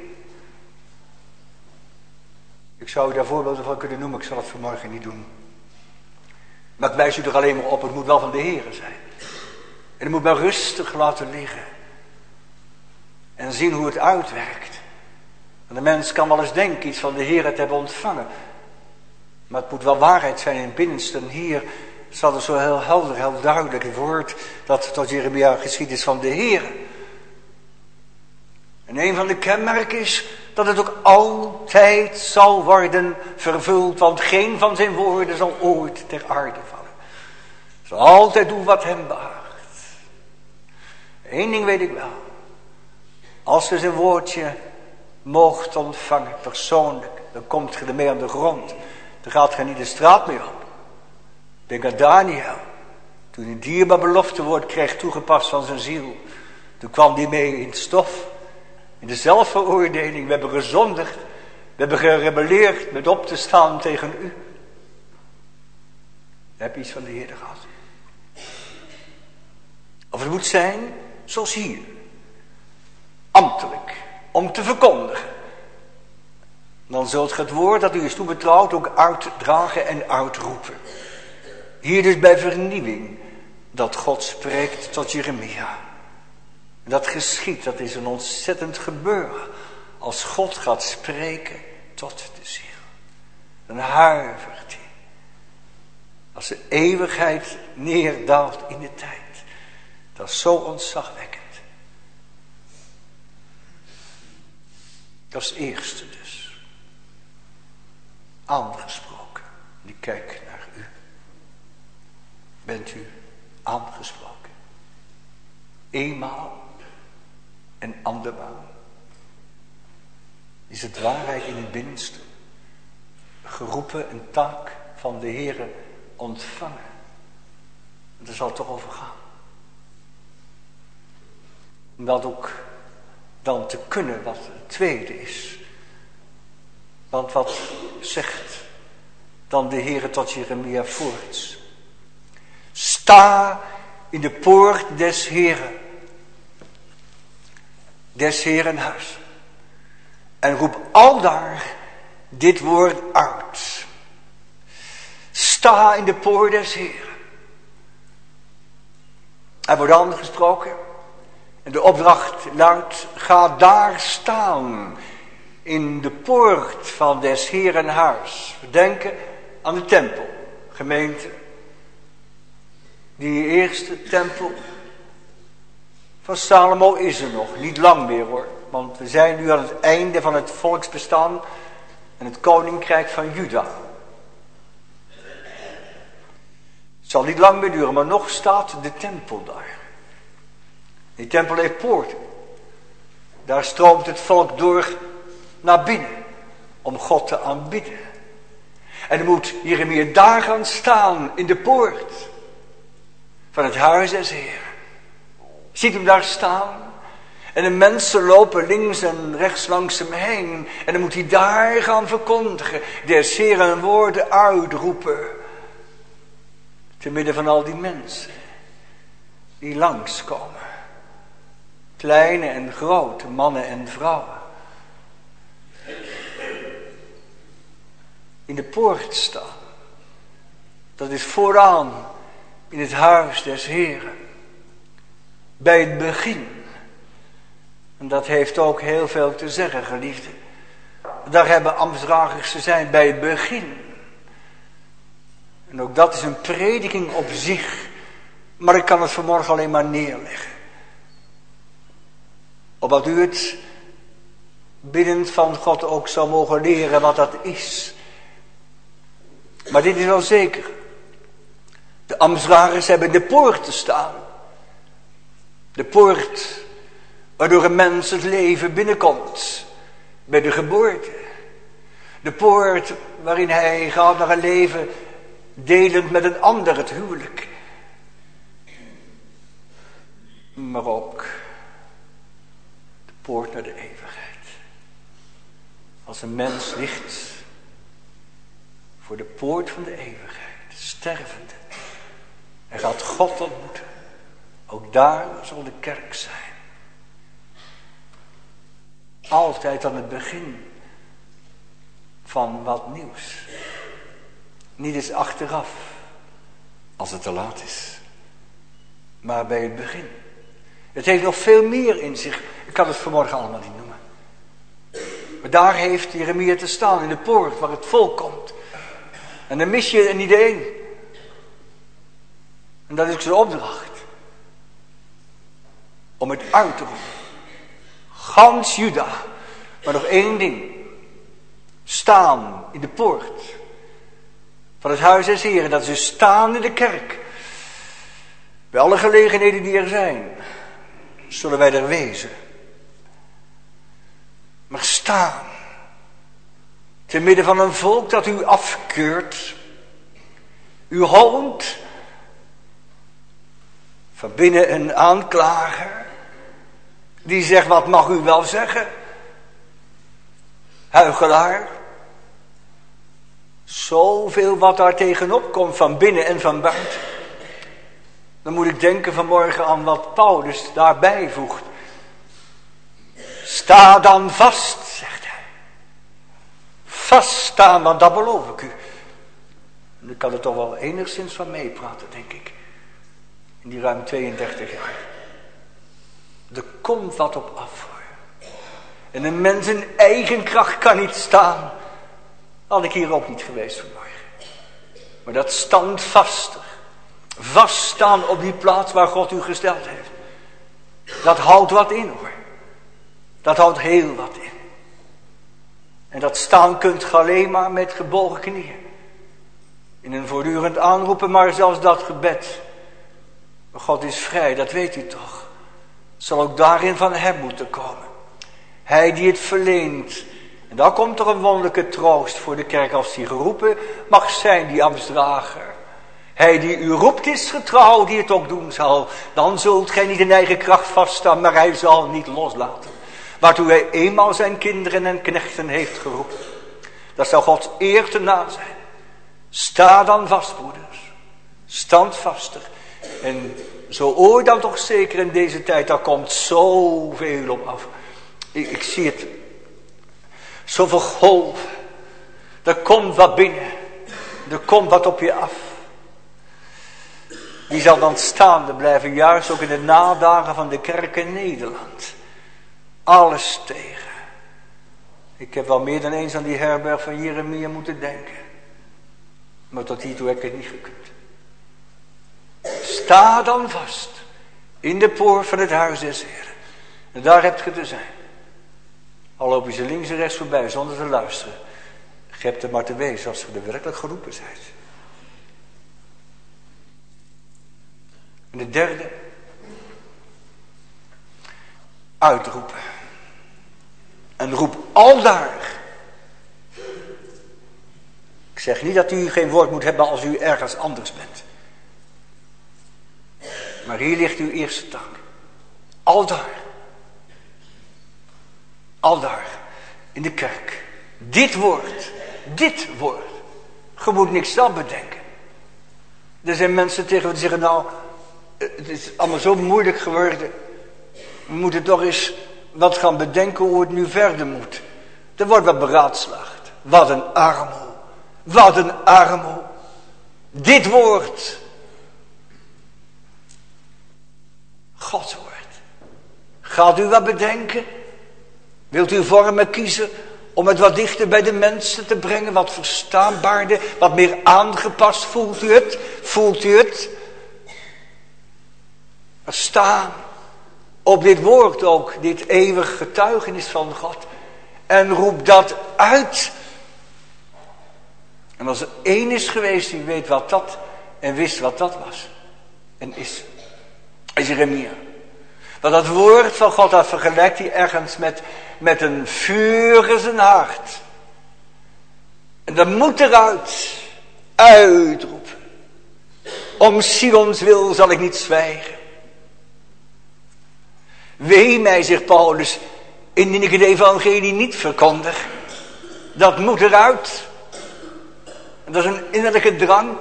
Ik zou u daar voorbeelden van kunnen noemen, ik zal het vanmorgen niet doen. Maar ik wijs u er alleen maar op, het moet wel van de Heere zijn. En het moet maar rustig laten liggen. En zien hoe het uitwerkt. Want de mens kan wel eens denken iets van de Heer te hebben ontvangen. Maar het moet wel waarheid zijn in het binnenste. En hier staat er zo heel helder, heel duidelijk het woord dat tot Jeremia geschied is van de Heer. En een van de kenmerken is dat het ook altijd zal worden vervuld. Want geen van zijn woorden zal ooit ter aarde vallen. Het zal altijd doen wat hem behaagt. Eén ding weet ik wel. Als je zijn woordje moogt ontvangen, persoonlijk, dan komt je ermee aan de grond. Dan gaat je niet de straat mee op. Denk aan Daniel. Toen hij een dierbaar beloftewoord kreeg toegepast van zijn ziel. Toen kwam hij mee in het stof. In de zelfveroordeling. We hebben gezondigd. We hebben gerebelleerd met op te staan tegen u. Dan heb je iets van de Heer gehad. Of het moet zijn zoals hier. Ambtelijk, om te verkondigen. Dan zult ge het woord dat u is toebetrouwd ook uitdragen en uitroepen. Hier dus bij vernieuwing, dat God spreekt tot Jeremia. Dat geschiet, dat is een ontzettend gebeuren. Als God gaat spreken tot de ziel. Dan huivert hij. Als de eeuwigheid neerdaalt in de tijd. Dat is zo ontzagwekkend. Dat is het eerste dus. Aangesproken. Ik kijk naar u. Bent u aangesproken? Eenmaal en andermaal. Is het waarheid in het binnenste. Geroepen een taak van de Heere ontvangen. Daar zal het toch over gaan. Om dat ook dan te kunnen wat het tweede is. Want wat zegt dan de Heere tot Jeremia voorts? Sta in de poort des Heeren. Des Heeren huis. En roep aldaar dit woord uit. Sta in de poort des Heeren. Er wordt aangesproken. En de opdracht luidt, ga daar staan. In de poort van des Heeren huis. We denken aan de tempel. Gemeente. Die eerste tempel van Salomo is er nog. Niet lang meer hoor. Want we zijn nu aan het einde van het volksbestaan en het koninkrijk van Juda. Het zal niet lang meer duren, maar nog staat de tempel daar. Die tempel heeft poorten. Daar stroomt het volk door naar binnen om God te aanbidden. En dan moet Jeremia daar gaan staan in de poort van het huis des Heeren. Ziet hem daar staan. En de mensen lopen links en rechts langs hem heen. En dan moet hij daar gaan verkondigen. Des Heeren woorden uitroepen. Te midden van al die mensen die langskomen. Kleine en grote, mannen en vrouwen. In de poort staan. Dat is vooraan in het huis des Heeren. Bij het begin. En dat heeft ook heel veel te zeggen, geliefde. Daar hebben ambtsdragers te zijn bij het begin. En ook dat is een prediking op zich. Maar ik kan het vanmorgen alleen maar neerleggen. Opdat u het biddend van God ook zou mogen leren wat dat is. Maar dit is wel zeker. De ambtsdragers hebben de poort te staan. De poort waardoor een mens het leven binnenkomt. Bij de geboorte. De poort waarin hij gaat naar een leven delend met een ander, het huwelijk. Maar ook de poort naar de eeuwigheid. Als een mens ligt voor de poort van de eeuwigheid, stervende. Hij gaat God ontmoeten. Ook daar zal de kerk zijn. Altijd aan het begin van wat nieuws. Niet eens achteraf, als het te laat is. Maar bij het begin. Het heeft nog veel meer in zich. Ik kan het vanmorgen allemaal niet noemen. Maar daar heeft Jeremia te staan in de poort waar het volk komt. En dan mis je er niet één. En dat is ook zijn opdracht. Om het uit te roepen. Gans Juda. Maar nog één ding. Staan in de poort. Van het huis des Heren. Dat is dus staan in de kerk. Bij alle gelegenheden die er zijn. Zullen wij er wezen. Maar staan. Te midden van een volk dat u afkeurt. U hoont. Van binnen een aanklager. Die zegt, wat mag u wel zeggen? Huichelaar. Zoveel wat daar tegenop komt van binnen en van buiten. Dan moet ik denken vanmorgen aan wat Paulus daarbij voegt. Sta dan vast, zegt hij. Vaststaan, want dat beloof ik u. En ik kan er toch wel enigszins van meepraten, denk ik. In die ruim 32 jaar. Er komt wat op af. En een mens in eigen kracht kan niet staan. Had ik hier ook niet geweest vanmorgen. Maar dat standvastig. Vaststaan op die plaats waar God u gesteld heeft. Dat houdt wat in, hoor. Dat houdt heel wat in. En dat staan kunt je alleen maar met gebogen knieën. In een voortdurend aanroepen, maar zelfs dat gebed. Maar God is vrij, dat weet u toch. Zal ook daarin van hem moeten komen. Hij die het verleent. En dan komt er een wonderlijke troost voor de kerk als die geroepen mag zijn, die ambtsdrager. Hij die u roept is getrouw, die het ook doen zal. Dan zult gij niet in eigen kracht vaststaan, maar hij zal niet loslaten. Waartoe hij eenmaal zijn kinderen en knechten heeft geroepen. Dat zal Gods eer te na zijn. Sta dan vast, broeders. Standvastig. En zo ooit dan toch zeker in deze tijd, daar komt zoveel op af. Ik zie het. Zoveel golven. Er komt wat binnen. Er komt wat op je af. Die zal dan staande blijven, juist ook in de nadagen van de kerk in Nederland. Alles tegen. Ik heb wel meer dan eens aan die herberg van Jeremia moeten denken. Maar tot hiertoe heb ik het niet gekund. Sta dan vast in de poort van het huis des Heren. En daar hebt ge te zijn. Al lopen ze links en rechts voorbij zonder te luisteren. Je hebt er maar te wezen als je er werkelijk geroepen bent. En de derde. Uitroepen. En roep aldaar. Ik zeg niet dat u geen woord moet hebben als u ergens anders bent. Maar hier ligt uw eerste taak. Aldaar. Aldaar. In de kerk. Dit woord. Je moet niks zelf bedenken. Er zijn mensen tegen die zeggen, nou, het is allemaal zo moeilijk geworden. We moeten toch eens wat gaan bedenken hoe het nu verder moet. Er wordt wat beraadslaagd. Wat een armoe. Wat een armoe. Dit woord. Gods woord. Gaat u wat bedenken? Wilt u vormen kiezen om het wat dichter bij de mensen te brengen? Wat verstaanbaarder, wat meer aangepast. Voelt u het? Voelt u het? Er staan op dit woord ook, dit eeuwig getuigenis van God. En roep dat uit. En als er één is geweest die weet wat dat en wist wat dat was. En is Jeremia. Want dat woord van God, dat vergelijkt hij ergens met een vuur in zijn hart. En dat moet eruit. Uitroepen. Om Sions wil zal ik niet zwijgen. Wee mij, zegt Paulus, indien ik het evangelie niet verkondig. Dat moet eruit. En dat is een innerlijke drang.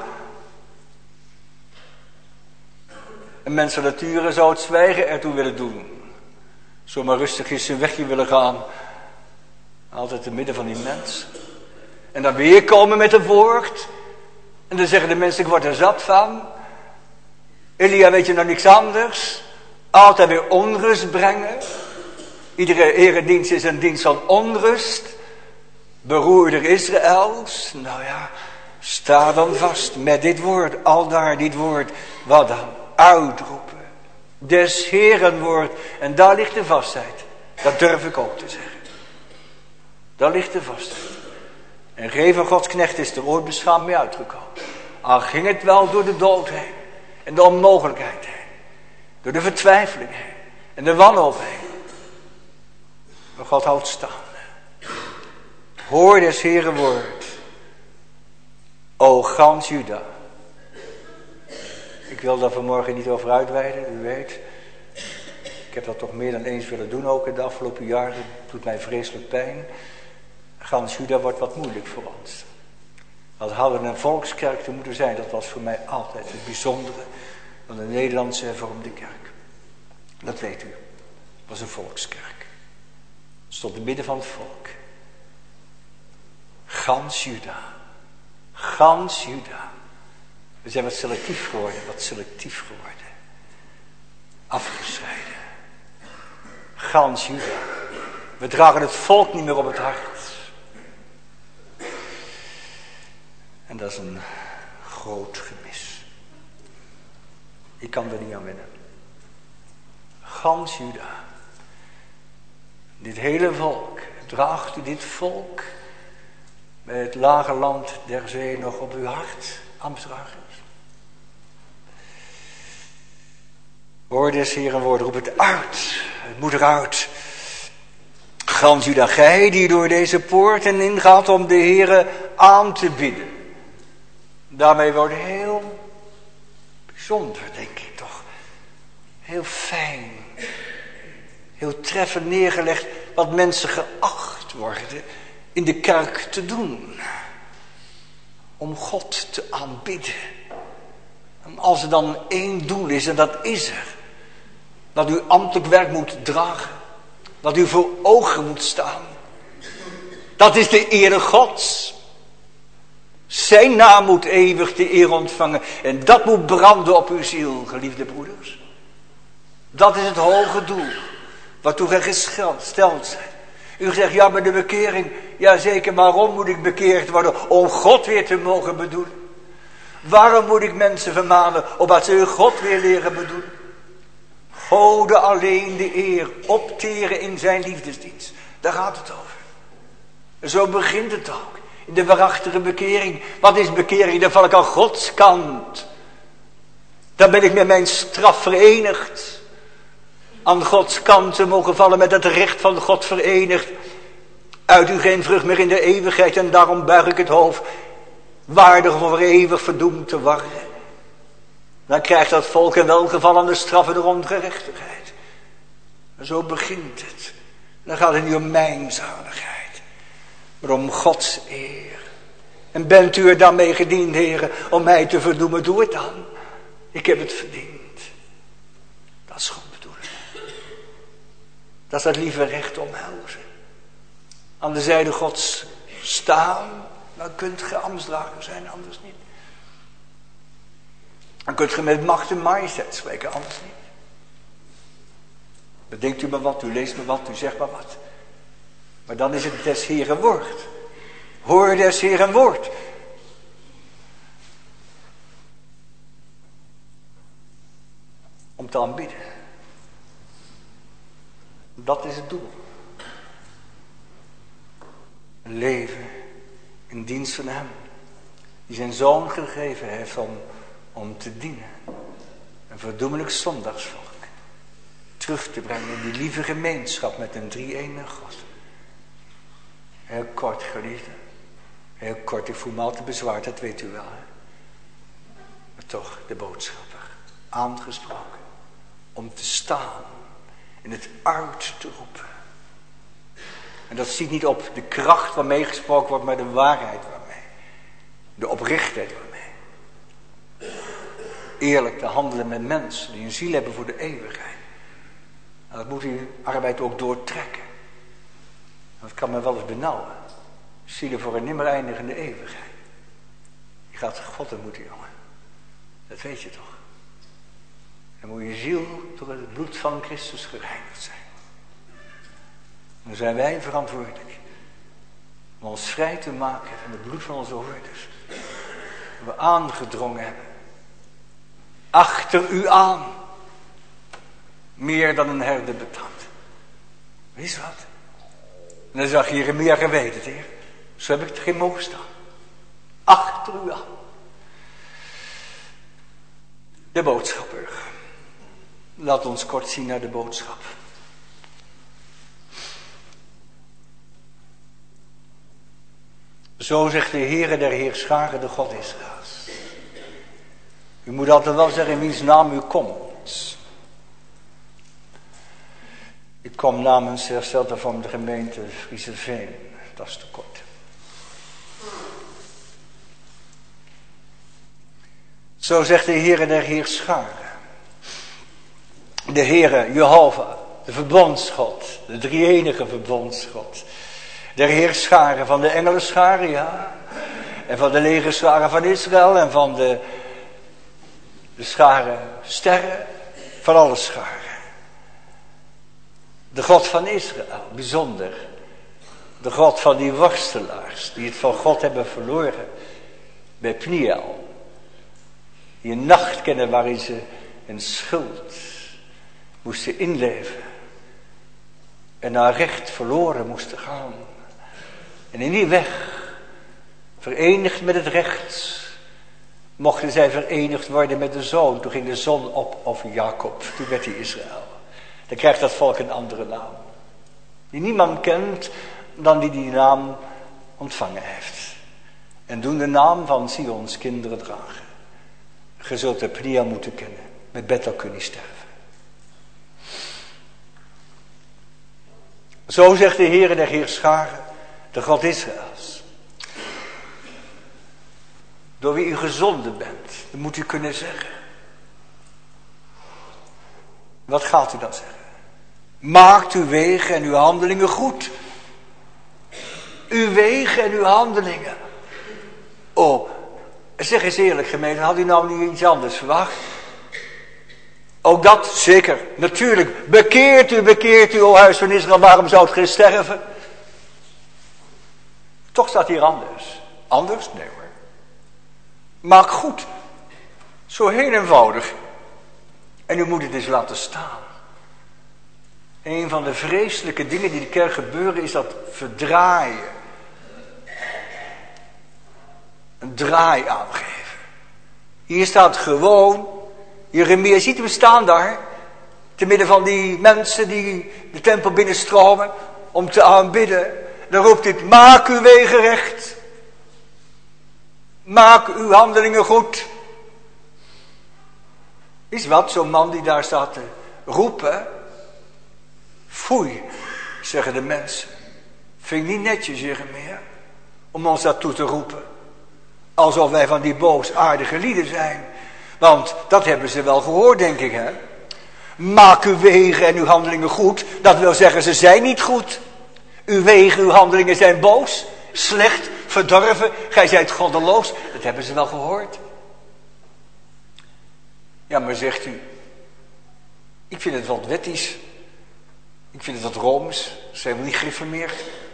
En mensen nature zou het zwijgen ertoe willen doen. Zomaar rustig eens zijn wegje willen gaan. Altijd te midden van die mensen. En dan weer komen met een woord. En dan zeggen de mensen, ik word er zat van. Elia, weet je nou niks anders? Altijd weer onrust brengen. Iedere eredienst is een dienst van onrust. Beroerder Israëls. Nou ja, sta dan vast met dit woord. Aldaar dit woord. Wat dan? Uitroepen. Des Heeren woord. En daar ligt de vastheid. Dat durf ik ook te zeggen. Daar ligt de vastheid. En geen van Gods knecht is er ooit beschaamd mee uitgekomen. Al ging het wel door de dood heen. En de onmogelijkheid heen. Door de vertwijfeling heen. En de wanhoop heen. Maar God houdt staan. Hoor des Heeren woord. O gans Juda. Ik wil daar vanmorgen niet over uitweiden, u weet. Ik heb dat toch meer dan eens willen doen, ook in de afgelopen jaren. Het doet mij vreselijk pijn. Gans Juda wordt wat moeilijk voor ons. Dat hadden een volkskerk te moeten zijn, dat was voor mij altijd het bijzondere van de Nederlandse hervormde kerk. Dat weet u. Het was een volkskerk. Het stond in midden van het volk. Gans Juda. Gans Juda. We zijn wat selectief geworden. Afgescheiden. Gans Juda. We dragen het volk niet meer op het hart. En dat is een groot gemis. Ik kan er niet aan wennen. Gans Juda. Dit hele volk. Draagt u dit volk bij het lage land der zee nog op uw hart, Amsterdam? Hoor des Heeren woord, roep het uit. Het moet eruit. Gans Juda, gij die door deze poorten ingaat om de Heere aan te bidden. Daarmee wordt heel bijzonder, denk ik toch. Heel fijn. Heel treffend neergelegd wat mensen geacht worden in de kerk te doen. Om God te aanbidden. En als er dan één doel is, en dat is er. Dat u ambtelijk werk moet dragen. Dat u voor ogen moet staan. Dat is de ere Gods. Zijn naam moet eeuwig de eer ontvangen. En dat moet branden op uw ziel, geliefde broeders. Dat is het hoge doel. Waartoe gij gesteld zijn. U zegt, ja, maar de bekering. Ja, zeker, waarom moet ik bekeerd worden? Om God weer te mogen bedoelen. Waarom moet ik mensen vermanen, opdat ze God weer leren bedoelen? Gode alleen de eer, opteren in zijn liefdesdienst. Daar gaat het over. En zo begint het ook. In de waarachtige bekering. Wat is bekering? Dan val ik aan Gods kant. Dan ben ik met mijn straf verenigd. Aan Gods kant te mogen vallen met het recht van God verenigd. Uit u geen vrucht meer in de eeuwigheid. En daarom buig ik het hoofd. Waardig om voor eeuwig verdoemd te worden. Dan krijgt dat volk een welgeval aan de straf en de ongerechtigheid. En zo begint het. Dan gaat het niet om mijn zaligheid. Maar om Gods eer. En bent u er dan mee gediend, heren, om mij te verdoemen? Doe het dan. Ik heb het verdiend. Dat is God bedoelen. Dat is dat lieve recht omhelzen. Aan de zijde Gods staan. Dan kunt ge ambtsdrager zijn, anders niet. Dan kunt ge met macht en majesteit spreken, anders niet. Bedenkt u maar wat, u leest maar wat, u zegt maar wat. Maar dan is het des Heeren woord. Hoor des Heeren woord. Om te aanbidden. Dat is het doel. Een leven in dienst van hem. Die zijn zoon gegeven heeft om te dienen. Een verdoemelijk zondagsvolk. Terug te brengen in die lieve gemeenschap met een drie-enige God. Heel kort, geliefde. Heel kort, ik voel me altijd bezwaard, dat weet u wel. Hè? Maar toch, de boodschapper. Aangesproken. Om te staan. En het uit te roepen. En dat ziet niet op de kracht waarmee gesproken wordt, maar de waarheid waarmee. De oprechtheid waarmee. Eerlijk te handelen met mensen die een ziel hebben voor de eeuwigheid. En dat moet uw arbeid ook doortrekken. Dat kan me wel eens benauwen. Zielen voor een nimmer eindigende eeuwigheid. Je gaat God ontmoeten, jongen. Dat weet je toch. Dan moet je ziel door het bloed van Christus gereinigd zijn. Dan zijn wij verantwoordelijk om ons vrij te maken van het bloed van onze hoorders. We aangedrongen hebben. Achter u aan. Meer dan een herder betaamt. Weet je wat? En dan zag Jeremia geweten, heer. Zo heb ik het geen mogen staan. Achter u aan. De boodschapper. Laat ons kort zien naar de boodschap. Zo zegt de Heere der Heerscharen, de God Israëls. U moet altijd wel zeggen in wiens naam u komt. Ik kom namens herstelde van de gemeente Frieseveen. Dat is te kort. Zo zegt de Heere der Heerscharen. De Heere Jehovah, de verbondsgod, de drie-enige verbondsgod. Der Heerscharen van de engelenscharen, ja. En van de legerscharen van Israël en van de scharen sterren, van alle scharen. De God van Israël, bijzonder. De God van die worstelaars, die het van God hebben verloren. Bij Pniel. Die een nacht kennen waarin ze een schuld moesten inleven. En naar recht verloren moesten gaan. En in die weg, verenigd met het recht, mochten zij verenigd worden met de zoon. Toen ging de zon op over Jacob, toen werd hij Israël. Dan krijgt dat volk een andere naam. Die niemand kent dan die naam ontvangen heeft. En doen de naam van Sions kinderen dragen. Je zult de Pniel moeten kennen. Met Bethel kun je sterven. Zo zegt de Heere der Heerscharen, de God Israëls. Door wie u gezonden bent, dat moet u kunnen zeggen. Wat gaat u dan zeggen? Maakt uw wegen en uw handelingen goed. Uw wegen en uw handelingen. Oh, zeg eens eerlijk gemeente, had u nou niet iets anders verwacht? Ook dat, zeker, natuurlijk. Bekeert u, o huis van Israël, waarom zou het geen sterven? Toch staat hier anders. Anders? Nee hoor. Maak goed. Zo heel eenvoudig. En u moet het eens laten staan. Een van de vreselijke dingen die de kerk gebeuren is dat verdraaien. Een draai aangeven. Hier staat gewoon, Jeremia ziet hem staan daar, te midden van die mensen die de tempel binnenstromen om te aanbidden. Dan roept dit, maak uw wegen recht. Maak uw handelingen goed. Is wat, zo'n man die daar staat te roepen. Foei, zeggen de mensen. Vind ik niet netjes, Jeremia, om ons daartoe te roepen. Alsof wij van die boosaardige lieden zijn. Want dat hebben ze wel gehoord, denk ik, hè. Maak uw wegen en uw handelingen goed. Dat wil zeggen, ze zijn niet goed. Uw wegen, uw handelingen zijn boos, slecht, verdorven. Gij zijt goddeloos. Dat hebben ze wel gehoord. Ja, maar zegt u, ik vind het wat wettisch. Ik vind het wat rooms. Ze zijn wel niet gereformeerd.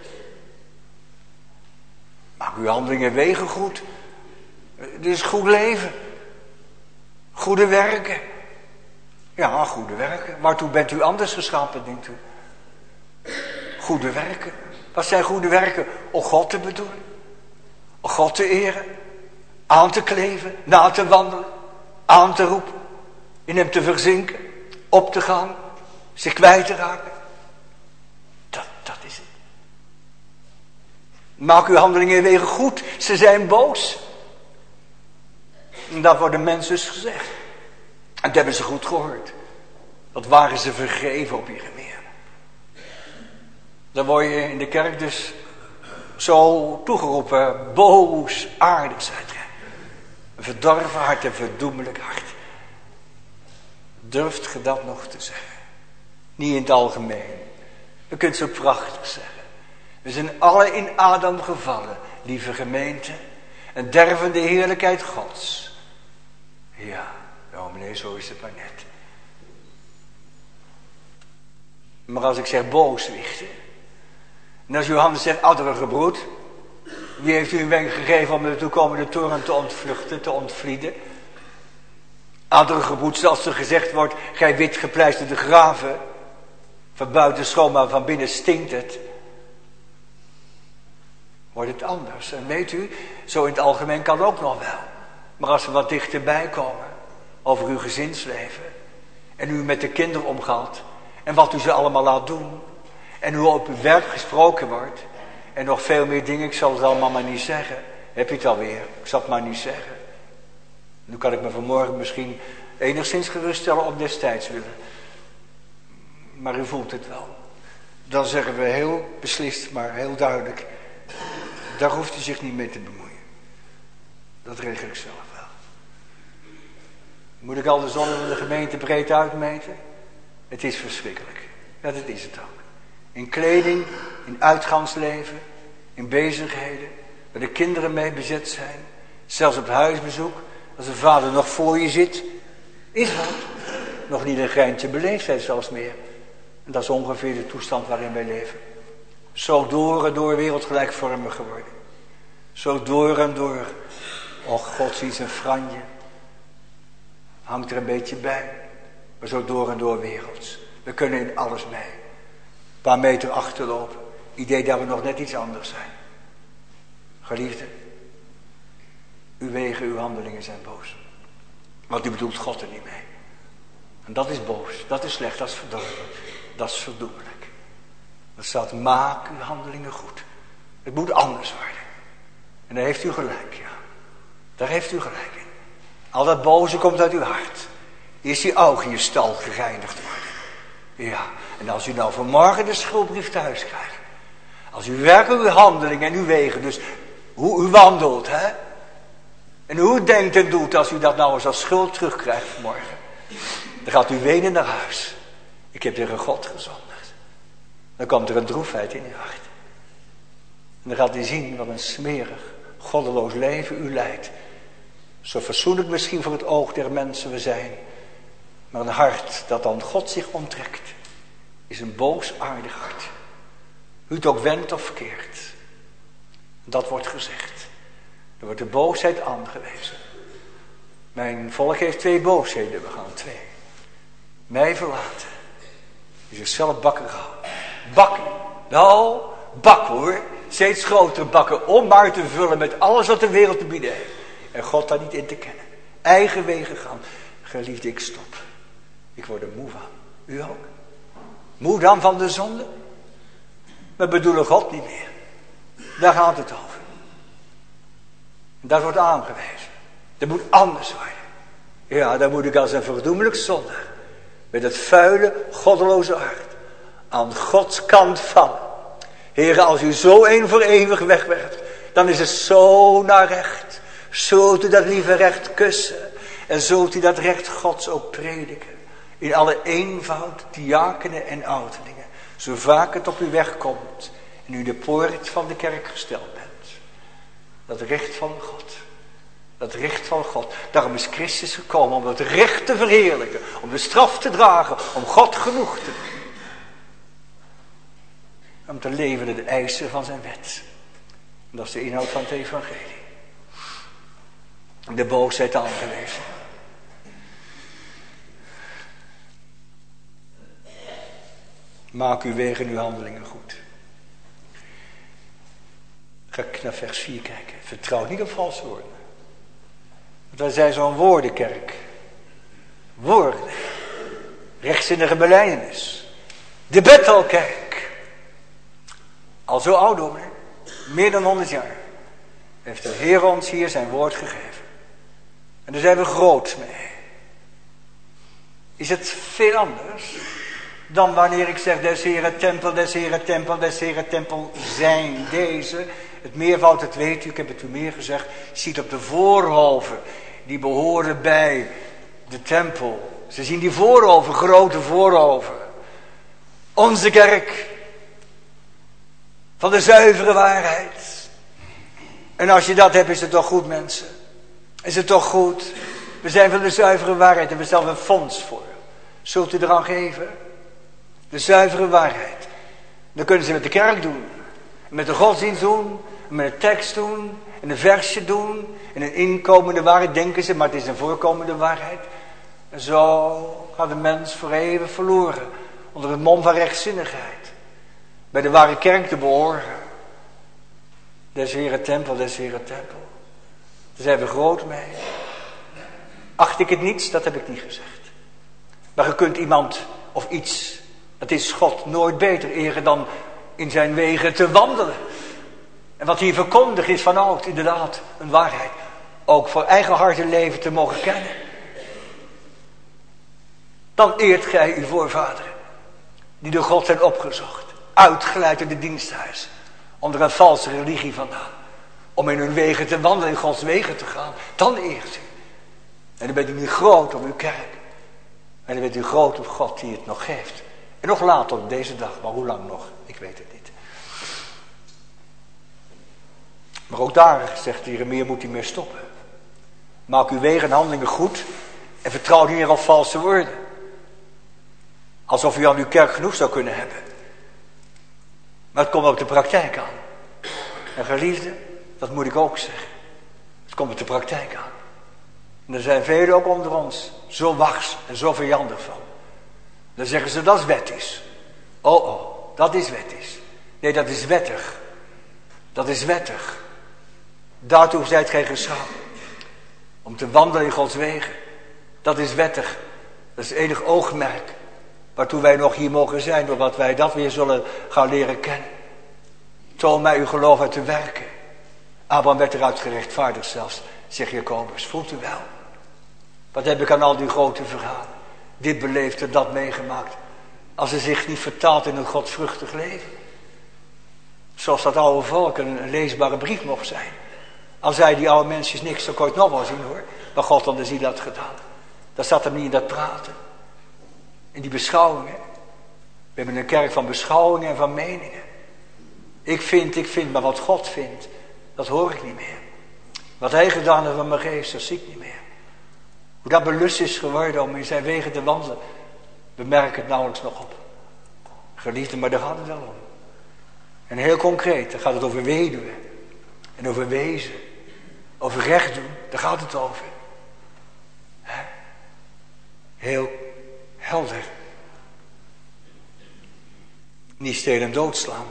Maak uw handelingen en wegen goed. Dit is goed leven. Goede werken. Ja, goede werken. Waartoe bent u anders geschapen, denkt u? Goede werken. Wat zijn goede werken? Om God te bedoelen. Om God te eren. Aan te kleven. Na te wandelen. Aan te roepen. In hem te verzinken. Op te gaan. Zich kwijt te raken. Dat is het. Maak uw handelingen en wegen goed. Ze zijn boos. En dat worden mensen dus gezegd. En dat hebben ze goed gehoord. Dat waren ze vergeven op Jeremia. Dan word je in de kerk dus zo toegeroepen. Boosaardig zijt gij. Een verdorven hart, een verdoemelijk hart. Durft ge dat nog te zeggen? Niet in het algemeen. Je kunt zo prachtig zeggen. We zijn alle in Adam gevallen, lieve gemeente. En derven de heerlijkheid Gods. Ja, meneer, zo is het maar net. Maar als ik zeg booswichten. En als Johannes zegt, adderige broed. Wie heeft u een wenk gegeven om de toekomende toren te ontvluchten, te ontvlieden? Adderige broed, zoals er gezegd wordt, gij wit gepleisterde graven. Van buiten schoon, maar van binnen stinkt het. Wordt het anders. En weet u, zo in het algemeen kan ook nog wel. Maar als we wat dichterbij komen over uw gezinsleven. En u met de kinderen omgaat. En wat u ze allemaal laat doen. En hoe op uw werk gesproken wordt. En nog veel meer dingen, ik zal het allemaal maar niet zeggen. Heb je het alweer? Ik zal het maar niet zeggen. Nu kan ik me vanmorgen misschien enigszins geruststellen op destijds willen. Maar u voelt het wel. Dan zeggen we heel beslist, maar heel duidelijk. Daar hoeft u zich niet mee te bemoeien. Dat regel ik zelf wel. Moet ik al de zonde van de gemeente breed uitmeten? Het is verschrikkelijk. Ja, dat is het ook. In kleding, in uitgangsleven, in bezigheden, waar de kinderen mee bezet zijn. Zelfs op huisbezoek, als de vader nog voor je zit. Is wat. Nog niet een greintje beleefdheid zelfs meer. En dat is ongeveer de toestand waarin wij leven. Zo door en door wereldgelijkvormig geworden. Zo door en door. Och, God ziet zijn franje. Hangt er een beetje bij. Maar zo door en door werelds. We kunnen in alles mee. Een paar meter achterlopen. Idee dat we nog net iets anders zijn. Geliefde. Uw wegen, uw handelingen zijn boos. Want u bedoelt God er niet mee. En dat is boos. Dat is slecht. Dat is verdorven. Dat is verdoemelijk. Dat staat, maak uw handelingen goed. Het moet anders worden. En daar heeft u gelijk, ja. Daar heeft u gelijk in. Al dat boze komt uit uw hart. Eerst die ogen in je stal gereinigd worden. Ja, en als u nou vanmorgen de schuldbrief thuis krijgt. Als u werkelijk uw handelingen en uw wegen, dus hoe u wandelt, hè. En hoe u denkt en doet, als u dat nou eens als schuld terugkrijgt vanmorgen. Dan gaat u wenen naar huis. Ik heb tegen God gezondigd. Dan komt er een droefheid in uw hart. En dan gaat u zien wat een smerig, goddeloos leven u leidt. Zo fatsoenlijk misschien voor het oog der mensen we zijn. Maar een hart dat aan God zich onttrekt, is een boosaardig hart. U het ook wendt of keert. Dat wordt gezegd. Er wordt de boosheid aangewezen. Mijn volk heeft 2 boosheden begaan, 2. Mij verlaten. Die zichzelf bakken gehouden. Bakken. Nou, bakken hoor. Steeds grotere bakken om maar te vullen met alles wat de wereld te bieden heeft. En God daar niet in te kennen. Eigen wegen gaan. Geliefde, ik stop. Ik word er moe van. U ook? Moe dan van de zonde? We bedoelen God niet meer. Daar gaat het over. Dat wordt aangewezen. Dat moet anders worden. Ja, dan moet ik als een verdoemelijk zondaar met het vuile, goddeloze hart aan Gods kant vallen. Heere, als u zo een voor eeuwig wegwerpt, dan is het zo naar recht. Zult u dat lieve recht kussen en zult u dat recht Gods ook prediken. In alle eenvoud, diakenen en ouderlingen. Zo vaak het op u wegkomt en u de poort van de kerk gesteld bent. Dat recht van God. Dat recht van God. Daarom is Christus gekomen om het recht te verheerlijken. Om de straf te dragen. Om God genoeg te doen. Om te leven in de eisen van zijn wet. En dat is de inhoud van het evangelie. De boosheid aangewezen. Maak uw wegen en uw handelingen goed. Ga ik naar vers 4 kijken. Vertrouw niet op valse woorden. Want wij zijn zo'n woordenkerk. Woorden. Rechtzinnige belijdenis. De Bethelkerk. Al zo oud dominee. Meer dan 100 jaar. Heeft de Heer ons hier zijn woord gegeven. En daar zijn we groot mee. Is het veel anders dan wanneer ik zeg des Heren tempel, des Heren tempel, des Heren tempel zijn deze. Het meervoud, het weet u, ik heb het u meer gezegd. Je ziet op de voorhoven, die behoren bij de tempel. Ze zien die voorhoven, grote voorhoven. Onze kerk van de zuivere waarheid. En als je dat hebt, is het toch goed, mensen? Is het toch goed? We zijn van de zuivere waarheid en we stellen een fonds voor. Zult u eraan geven? De zuivere waarheid. Dan kunnen ze met de kerk doen. Met de godsdienst doen. Met een tekst doen. En een versje doen. En een inkomende waarheid denken ze. Maar het is een voorkomende waarheid. En zo gaat de mens voor eeuwig verloren. Onder het mom van rechtzinnigheid. Bij de ware kerk te behoren. Des Heren tempel, des Heren tempel. Daar zijn we groot mee. Acht ik het niets? Dat heb ik niet gezegd. Maar je kunt iemand of iets, het is God, nooit beter eren dan in zijn wegen te wandelen. En wat hier verkondigd is van oud, inderdaad, een waarheid. Ook voor eigen hart en leven te mogen kennen. Dan eert gij uw voorvaderen, die door God zijn opgezocht. Uitgeleid uit het diensthuis. Onder een valse religie vandaan. Om in hun wegen te wandelen, in Gods wegen te gaan. Dan eert u. En dan bent u niet groot op uw kerk. En dan bent u groot op God die het nog geeft. En nog later op deze dag. Maar hoe lang nog? Ik weet het niet. Maar ook daar, zegt Jeremia, moet u mee stoppen. Maak uw wegen en handelingen goed. En vertrouw niet meer op valse woorden. Alsof u aan uw kerk genoeg zou kunnen hebben. Maar het komt op de praktijk aan. En geliefde, dat moet ik ook zeggen. Het komt op de praktijk aan. En er zijn velen ook onder ons zo wars en zo vijandig van. Dan zeggen ze dat is wettisch. Oh, dat is wettisch. Nee, dat is wettig. Dat is wettig. Daartoe zijt gij geschapen. Om te wandelen in Gods wegen. Dat is wettig. Dat is het enig oogmerk. Waartoe wij nog hier mogen zijn. Doordat wij dat weer zullen gaan leren kennen. Toon mij uw geloof uit te werken. Abraham werd eruit gerechtvaardigd zelfs. Zegt Jacobus, voelt u wel? Wat heb ik aan al die grote verhalen? Dit beleefd en dat meegemaakt. Als ze zich niet vertaalt in een godvruchtig leven. Zoals dat oude volk een leesbare brief mocht zijn. Al zei die oude mensjes niks, dan kon je het nog wel zien hoor. Maar God aan de ziel had gedaan. Dat zat hem niet in dat praten. In die beschouwingen. We hebben een kerk van beschouwingen en van meningen. Ik vind, maar wat God vindt, dat hoor ik niet meer. Wat hij gedaan heeft van mijn geest, dat zie ik niet meer. Hoe dat belust is geworden om in zijn wegen te wandelen, we merken het nauwelijks nog op. Geliefde, maar daar gaat het wel om. En heel concreet, dan gaat het over weduwen. En over wezen. Over recht doen, daar gaat het over. Heel helder. Niet stelen en doodslaan.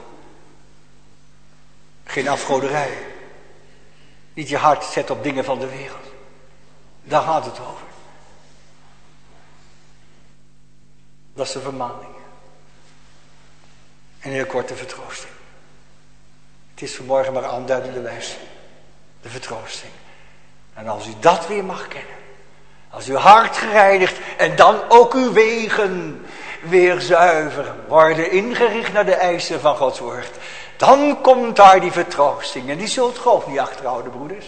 Geen afgoderij. Niet je hart zetten op dingen van de wereld. Daar gaat het over. Dat is de vermaning. En een heel korte vertroosting. Het is vanmorgen maar aanduidende wijs. De vertroosting. En als u dat weer mag kennen. Als uw hart gereinigd en dan ook uw wegen weer zuiver worden ingericht naar de eisen van Gods woord. Dan komt daar die vertroosting. En die zult ge ook niet achterhouden, broeders.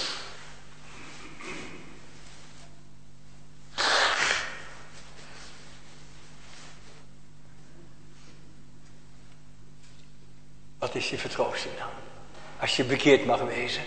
Wat is je vertroosting dan? Als je bekeerd mag wezen.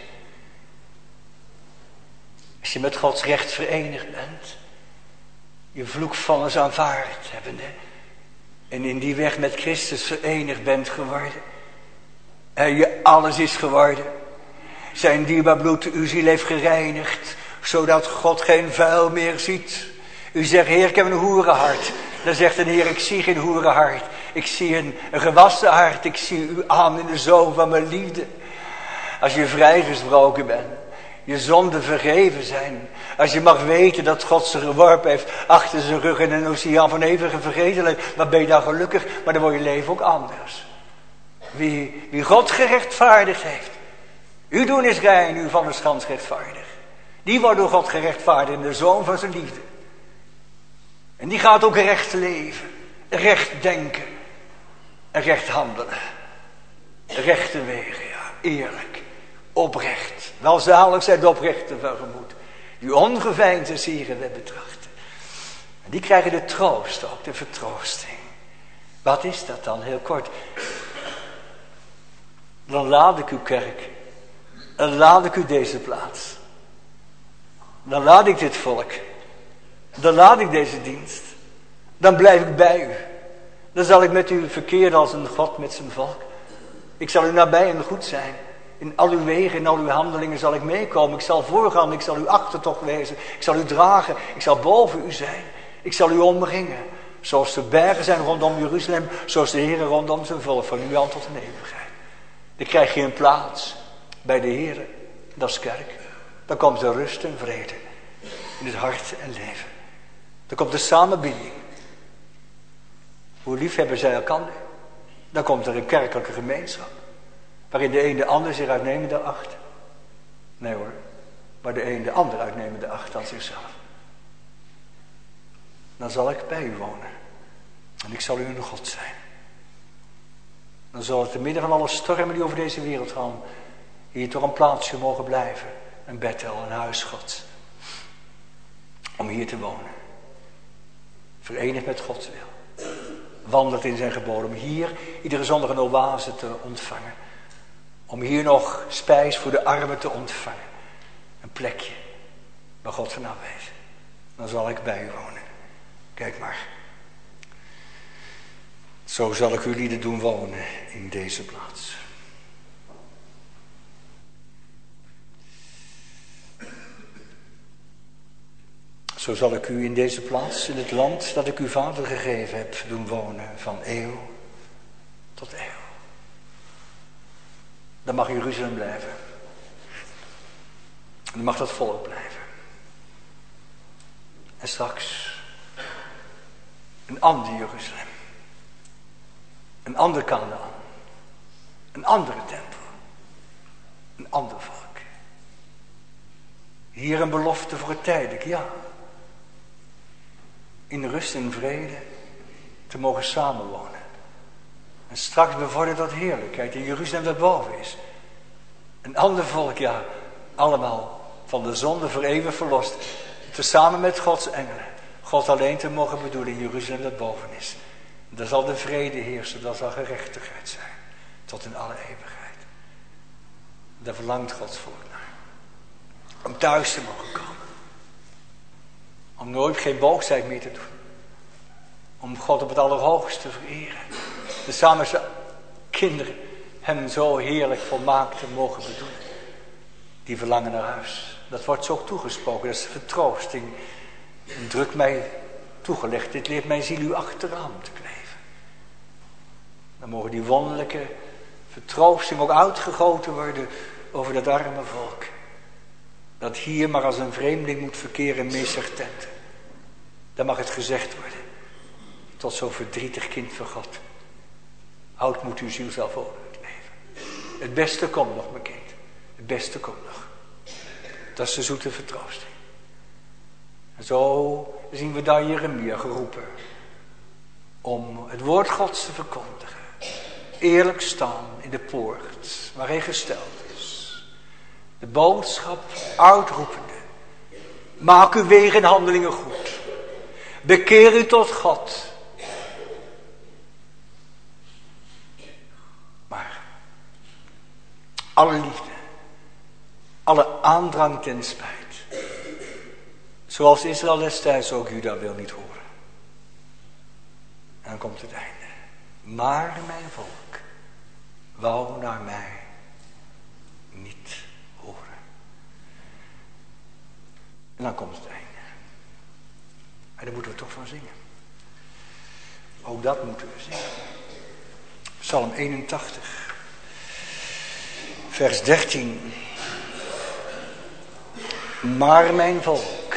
Als je met Gods recht verenigd bent. Je vloekvallers aanvaard hebbende. En in die weg met Christus verenigd bent geworden. En je alles is geworden. Zijn dierbaar bloed uw ziel heeft gereinigd. Zodat God geen vuil meer ziet. U zegt, Heer, ik heb een hoerenhart. Dan zegt de Heer, ik zie geen hoerenhart. Ik zie een gewassen hart. Ik zie u aan in de zoon van mijn liefde. Als je vrijgesproken bent. Je zonden vergeven zijn. Als je mag weten dat God ze geworpen heeft achter zijn rug in een oceaan van eeuwige vergetelheid. Dan ben je dan gelukkig, maar dan wordt je leven ook anders. Wie God gerechtvaardigd heeft. U doen is rein, u van de schans rechtvaardig. Die wordt door God gerechtvaardigd in de zoon van zijn liefde. En die gaat ook recht leven. Recht denken. En recht handelen. Rechte wegen, ja. Eerlijk. Oprecht. Welzalig zijn de oprechten van gemoed. Die ongeveinsde sieren we betrachten. En die krijgen de troost ook, de vertroosting. Wat is dat dan? Heel kort. Dan laat ik uw kerk. Dan laat ik u deze plaats. Dan laat ik dit volk. Dan laat ik deze dienst. Dan blijf ik bij u. Dan zal ik met u verkeren als een God met zijn volk. Ik zal u nabij en goed zijn. In al uw wegen, in al uw handelingen zal ik meekomen. Ik zal voorgaan, ik zal uw achtertocht wezen. Ik zal u dragen, ik zal boven u zijn. Ik zal u omringen. Zoals de bergen zijn rondom Jeruzalem, zoals de Heer rondom zijn volk, van nu aan tot de eeuwigheid. Dan krijg je een plaats bij de Heer. Dat is kerk. Dan komt er rust en vrede in het hart en leven. Dan komt de samenbinding. Hoe lief hebben zij elkaar? Dan komt er een kerkelijke gemeenschap. Waarin de een de ander zich uitnemende acht. Nee hoor. Maar de een de ander uitnemende acht aan zichzelf. Dan zal ik bij u wonen. En ik zal u een God zijn. Dan zal het te midden van alle stormen die over deze wereld gaan. Hier toch een plaatsje mogen blijven. Een Bethel, een huis Gods. Om hier te wonen. Verenigd met Gods wil. Wandelt in zijn geboden. Om hier iedere zondag een oase te ontvangen. Om hier nog spijs voor de armen te ontvangen. Een plekje waar God vanaf weet. Dan zal ik bij u wonen. Kijk maar. Zo zal ik u lieden doen wonen in deze plaats. Zo zal ik u in deze plaats, in het land dat ik uw vader gegeven heb, doen wonen van eeuw tot eeuw. Dan mag Jeruzalem blijven. En dan mag dat volk blijven. En straks een ander Jeruzalem. Een ander Kanaan. Een andere tempel. Een ander volk. Hier een belofte voor het tijdelijk, ja. In rust en vrede te mogen samenwonen. En straks bevordert dat heerlijkheid in Jeruzalem dat boven is. Een ander volk, ja, allemaal van de zonde voor eeuwig verlost. Tezamen met Gods engelen. God alleen te mogen bedoelen in Jeruzalem dat boven is. Daar zal de vrede heersen, daar zal gerechtigheid zijn. Tot in alle eeuwigheid. Daar verlangt Gods volk naar. Om thuis te mogen komen. Om nooit geen boosheid meer te doen. Om God op het allerhoogste te vereren. Tezamen met zijn kinderen hem zo heerlijk volmaakt te mogen bedoelen. Die verlangen naar huis. Dat wordt zo toegesproken. Dat is de vertroosting. En druk mij toegelegd. Dit leert mijn ziel u achteraan te kleven. Dan mogen die wonderlijke vertroosting ook uitgegoten worden over dat arme volk. Dat hier maar als een vreemdeling moet verkeren in meester tenten. Dan mag het gezegd worden. Tot zo'n verdrietig kind van God. Houd moet uw ziel zelf over het leven. Het beste komt nog, mijn kind. Het beste komt nog. Dat is de zoete vertroosting. En zo zien we daar Jeremia geroepen. Om het woord Gods te verkondigen. Eerlijk staan in de poort waar hij gesteld is. De boodschap uitroepende. Maak uw wegen en handelingen goed. Bekeer u tot God. Maar alle liefde, alle aandrang ten spijt. Zoals Israël destijds ook Juda wil niet horen. En dan komt het einde. Maar mijn volk wou naar mij niet horen. En dan komt het einde. En daar moeten we toch van zingen. Ook dat moeten we zingen. Psalm 81. Vers 13. Maar mijn volk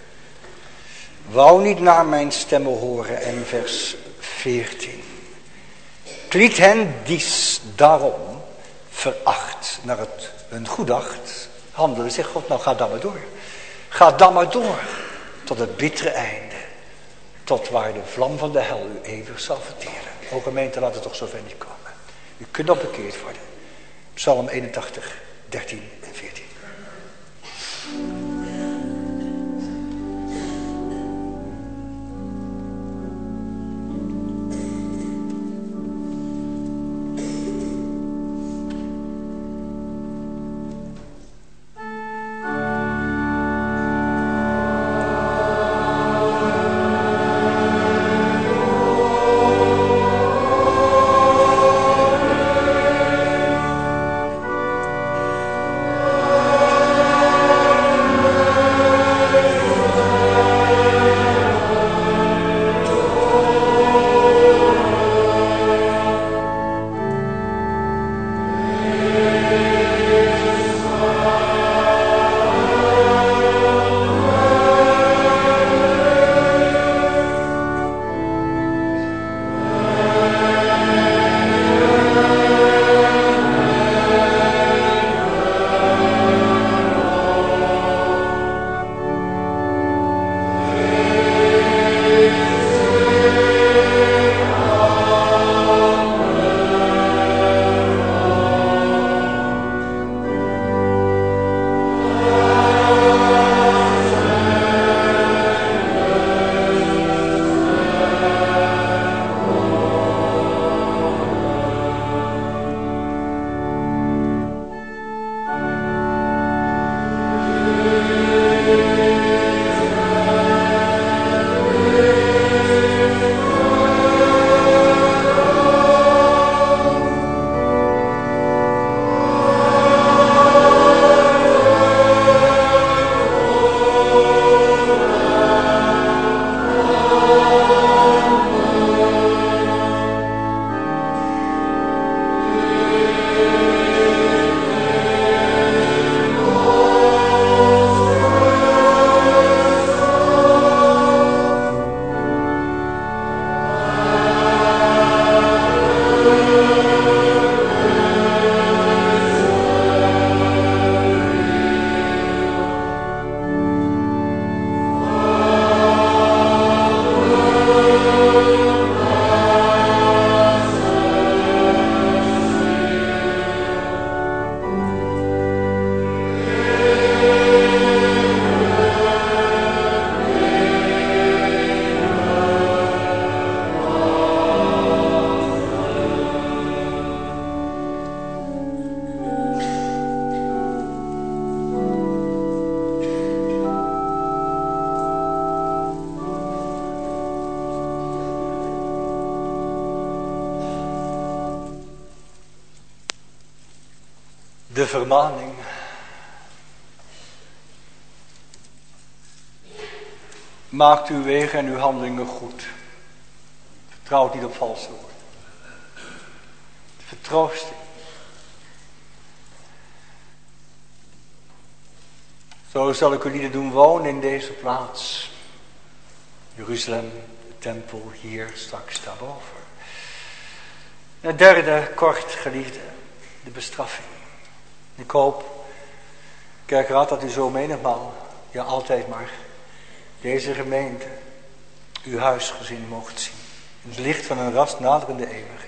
wou niet naar mijn stemmen horen. En vers 14. Het liet hen dies daarom veracht naar het hun goedacht handelen. Zegt God, nou ga dan maar door. Ga dan maar door tot het bittere einde. Tot waar de vlam van de hel u eeuwig zal verteren. O gemeente, laat het toch zover niet komen. U kunt nog bekeerd worden. Psalm 81, 13 en 14. De vermaning. Maakt uw wegen en uw handelingen goed. Vertrouwt niet op valse woorden. vertroosting. Zo zal ik jullie doen wonen in deze plaats. Jeruzalem, de tempel, hier straks daarboven. Het derde, kort geliefde, de bestraffing. Ik hoop, kerkraad, dat u zo menigmaal, ja altijd maar, deze gemeente, uw huisgezin mocht zien. In het licht van een ras naderende eeuwigheid.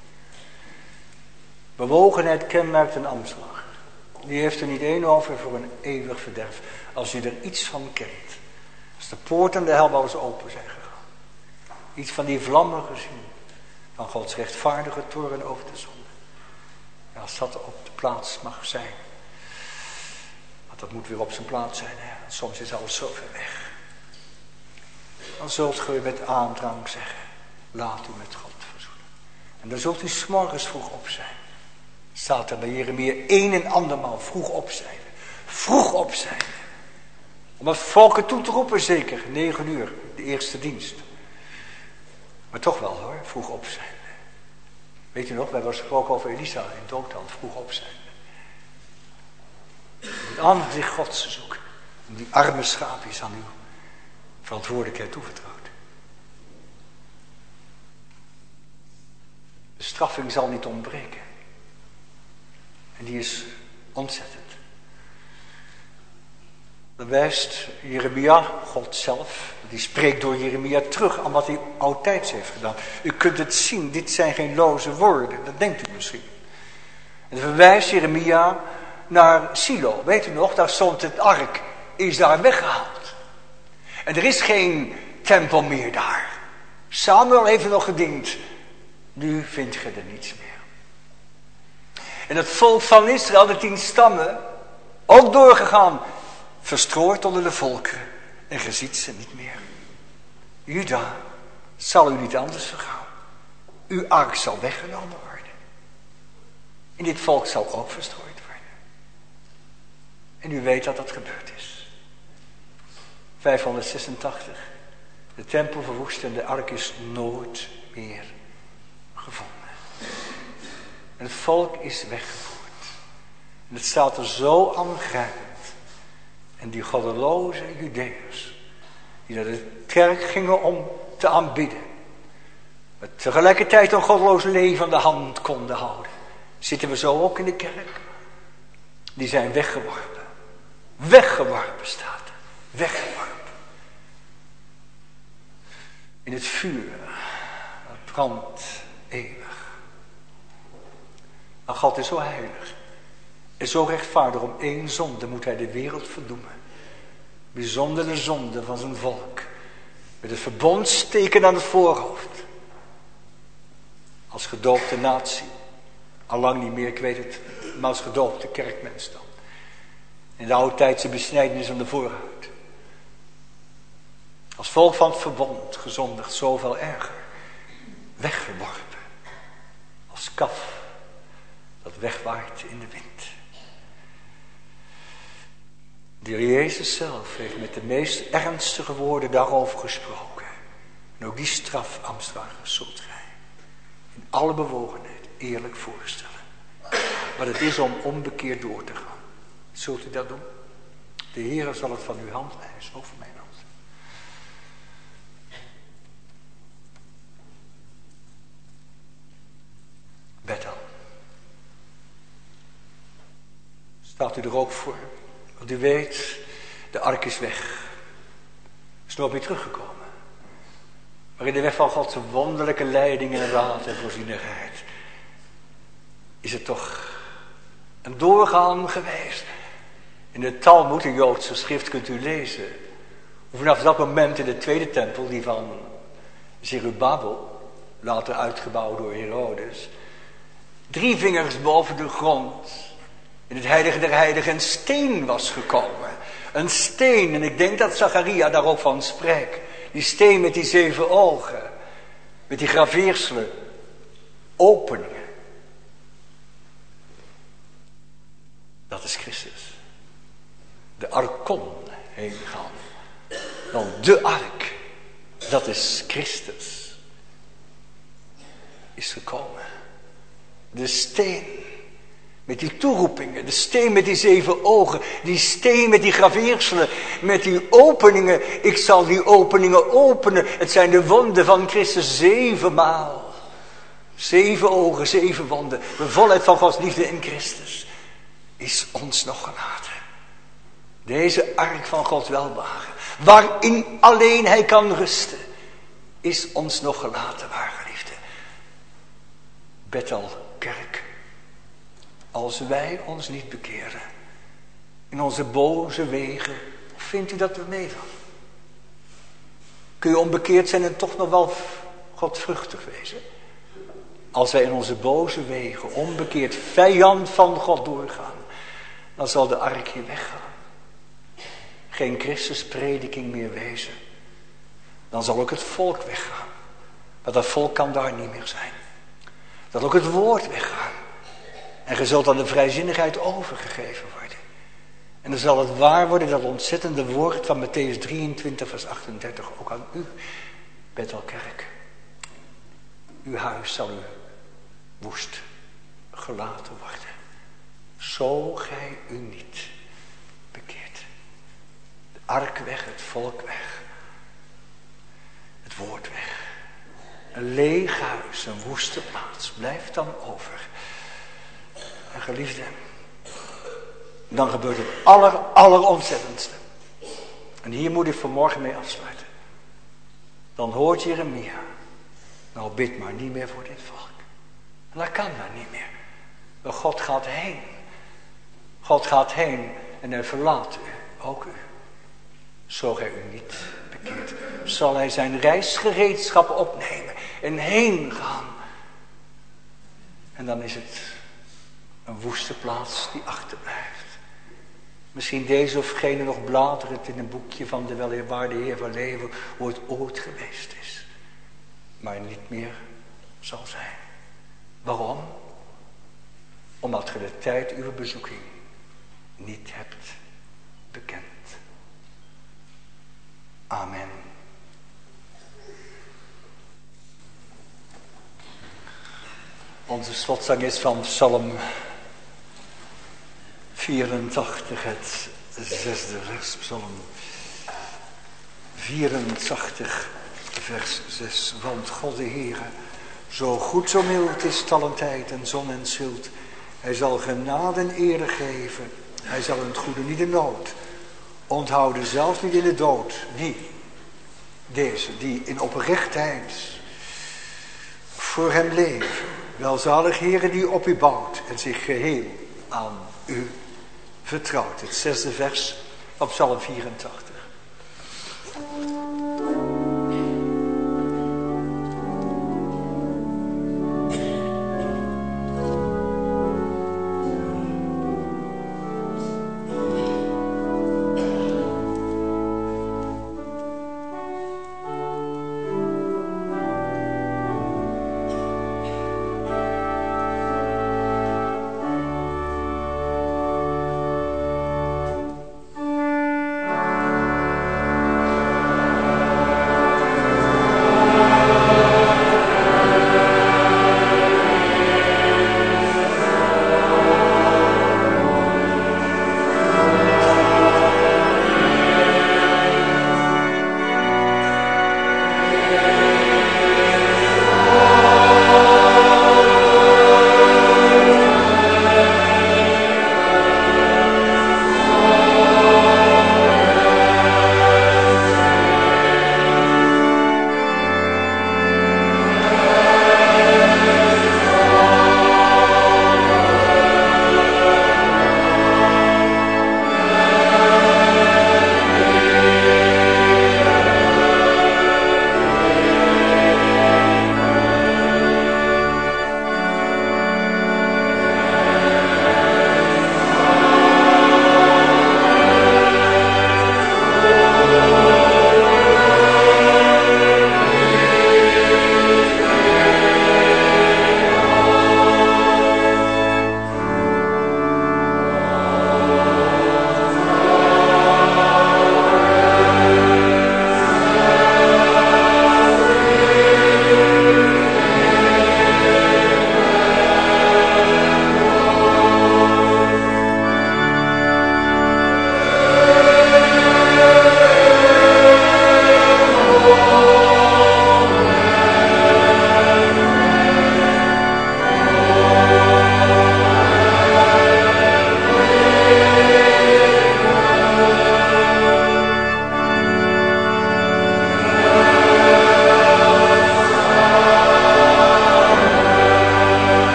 Bewogenheid kenmerkt een ambtslag. Die heeft er niet één over voor een eeuwig verderf. Als u er iets van kent. Als de poorten de hel al eens open zijn gegaan. Iets van die vlammen gezien. Van Gods rechtvaardige toorn over de zonde. Ja, als dat op de plaats mag zijn. Want dat moet weer op zijn plaats zijn. Hè? Want soms is alles zo ver weg. Dan zult u met aandrang zeggen. Laat u met God verzoenen. En dan zult u 's morgens vroeg op zijn. Staat er bij Jeremia 1 en andermaal vroeg op zijn. Vroeg op zijn. Om het volk er toe te roepen zeker. 9 uur, de eerste dienst. Maar toch wel hoor, vroeg op zijn. Weet u nog, we hebben gesproken over Elisa in Dothan, vroeg op zijn. Om het aangezicht Gods te zoeken. Om die arme schaapjes aan uw verantwoordelijkheid toevertrouwd. De straffing zal niet ontbreken. En die is ontzettend. Dan wijst Jeremia, God zelf, die spreekt door Jeremia terug aan wat hij oudtijds heeft gedaan. U kunt het zien, dit zijn geen loze woorden, dat denkt u misschien. En dan verwijst Jeremia naar Silo. Weet u nog, daar stond het ark, is daar weggehaald. En er is geen tempel meer daar. Samuel heeft er nog gediend. Nu vindt je er niets meer. En het volk van Israël, de 10 stammen, ook doorgegaan, verstrooid onder de volkeren. En je ziet ze niet meer. Juda zal u niet anders vergaan. Uw ark zal weggenomen worden. En dit volk zal ook verstrooid worden. En u weet dat dat gebeurd is. 586. De tempel verwoest en de ark is nooit meer gevonden. En het volk is weggevoerd. En het staat er zo aangrijpend. En die goddeloze Judeërs, die naar de kerk gingen om te aanbidden, maar tegelijkertijd een goddeloos leven aan de hand konden houden. Zitten we zo ook in de kerk? Die zijn weggeworpen. Weggeworpen staat er. Weggeworpen. In het vuur. Het brandt eeuwig. Maar God is zo heilig. En zo rechtvaardig, om 1 zonde moet hij de wereld verdoemen. Bijzonder de zonde van zijn volk. Met het verbondsteken aan het voorhoofd. Als gedoopte natie. Allang niet meer, ik weet het. Maar als gedoopte kerkmens dan. In de oudtijdse besnijdenis aan de voorhoofd. Als volk van het verbond, gezondigd, zoveel erger. Weggeworpen. Als kaf dat wegwaait in de wind. De Heer Jezus zelf heeft met de meest ernstige woorden daarover gesproken. En ook die straf, Amsterdam, zult gij in alle bewogenheid eerlijk voorstellen. Wat het is om onbekeerd door te gaan. Zult u dat doen? De Heer zal het van uw hand eisen, ook van mijn hand. Bed dan. Staat u er ook voor? Want u weet, de ark is weg. Is nooit meer teruggekomen. Maar in de weg van Gods wonderlijke leiding en raad en voorzienigheid is het toch een doorgaan geweest. In de Talmud, de Joodse schrift, kunt u lezen hoe vanaf dat moment in de tweede tempel, die van Zerubabel, later uitgebouwd door Herodes, 3 vingers boven de grond in het heilige der heiligen een steen was gekomen. Een steen, en ik denk dat Zacharia daar ook van spreekt. Die steen met die 7 ogen. Met die graveerselen. Openingen. Dat is Christus. De ark kon heen gaan. Dan de ark. Dat is Christus. Is gekomen. De steen met die toeroepingen, de steen met die 7 ogen, die steen met die graveerselen, met die openingen. Ik zal die openingen openen. Het zijn de wonden van Christus 7 maal. 7 ogen, 7 wonden. De volheid van Gods liefde in Christus is ons nog gelaten. Deze ark van Gods welbehagen, waarin alleen hij kan rusten, is ons nog gelaten, ware liefde. Bethelkerk, als wij ons niet bekeren in onze boze wegen, vindt u dat we meevallen? Kun je onbekeerd zijn en toch nog wel godvruchtig wezen? Als wij in onze boze wegen onbekeerd vijand van God doorgaan, dan zal de ark hier weggaan. Geen Christusprediking meer wezen. Dan zal ook het volk weggaan. Maar dat volk kan daar niet meer zijn. Dat ook het woord weggaan. En ge zult aan de vrijzinnigheid overgegeven worden. En dan zal het waar worden, dat ontzettende woord van Mattheüs 23 vers 38. Ook aan u, Bethelkerk. Uw huis zal u woest gelaten worden. Zo gij u niet bekeert. De ark weg, het volk weg. Het woord weg. Een leeg huis, een woeste plaats, blijft dan over. En geliefde, dan gebeurt het allerontzettendste. En hier moet ik vanmorgen mee afsluiten. Dan hoort Jeremia, nou bid maar niet meer voor dit volk. En dat kan maar niet meer. Maar God gaat heen. God gaat heen en hij verlaat u, ook u. Zo gij u niet bekeert, zal hij zijn reisgereedschap opnemen en heen gaan. En dan is het een woeste plaats die achterblijft. Misschien deze of gene nog bladerend in een boekje van de weleerwaarde Heer van Leeuwen, hoe het ooit geweest is. Maar niet meer zal zijn. Waarom? Omdat ge de tijd uw bezoeking niet hebt bekend. Amen. Onze slotzang is van Psalm 84, het 6e vers. Psalm 84, vers 6. Want God de Heere, zo goed zo mild is talentijd en zon en schild. Hij zal genade en ere geven. Hij zal in het goede niet de nood onthouden, zelfs niet in de dood. Wie? Deze, die in oprechtheid voor hem leven. Welzalig Heere die op u bouwt en zich geheel aan u vertrouwt. Het 6e vers van Psalm 84.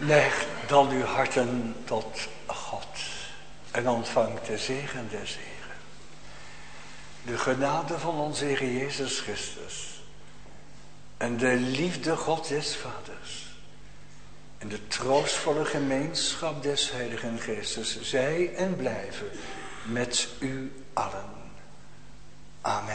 Neigt dan uw harten tot God en ontvangt de zegen der zegen. De genade van onze Heer Jezus Christus en de liefde God des Vaders en de troostvolle gemeenschap des Heiligen Geestes zij en blijven met u allen. Amen.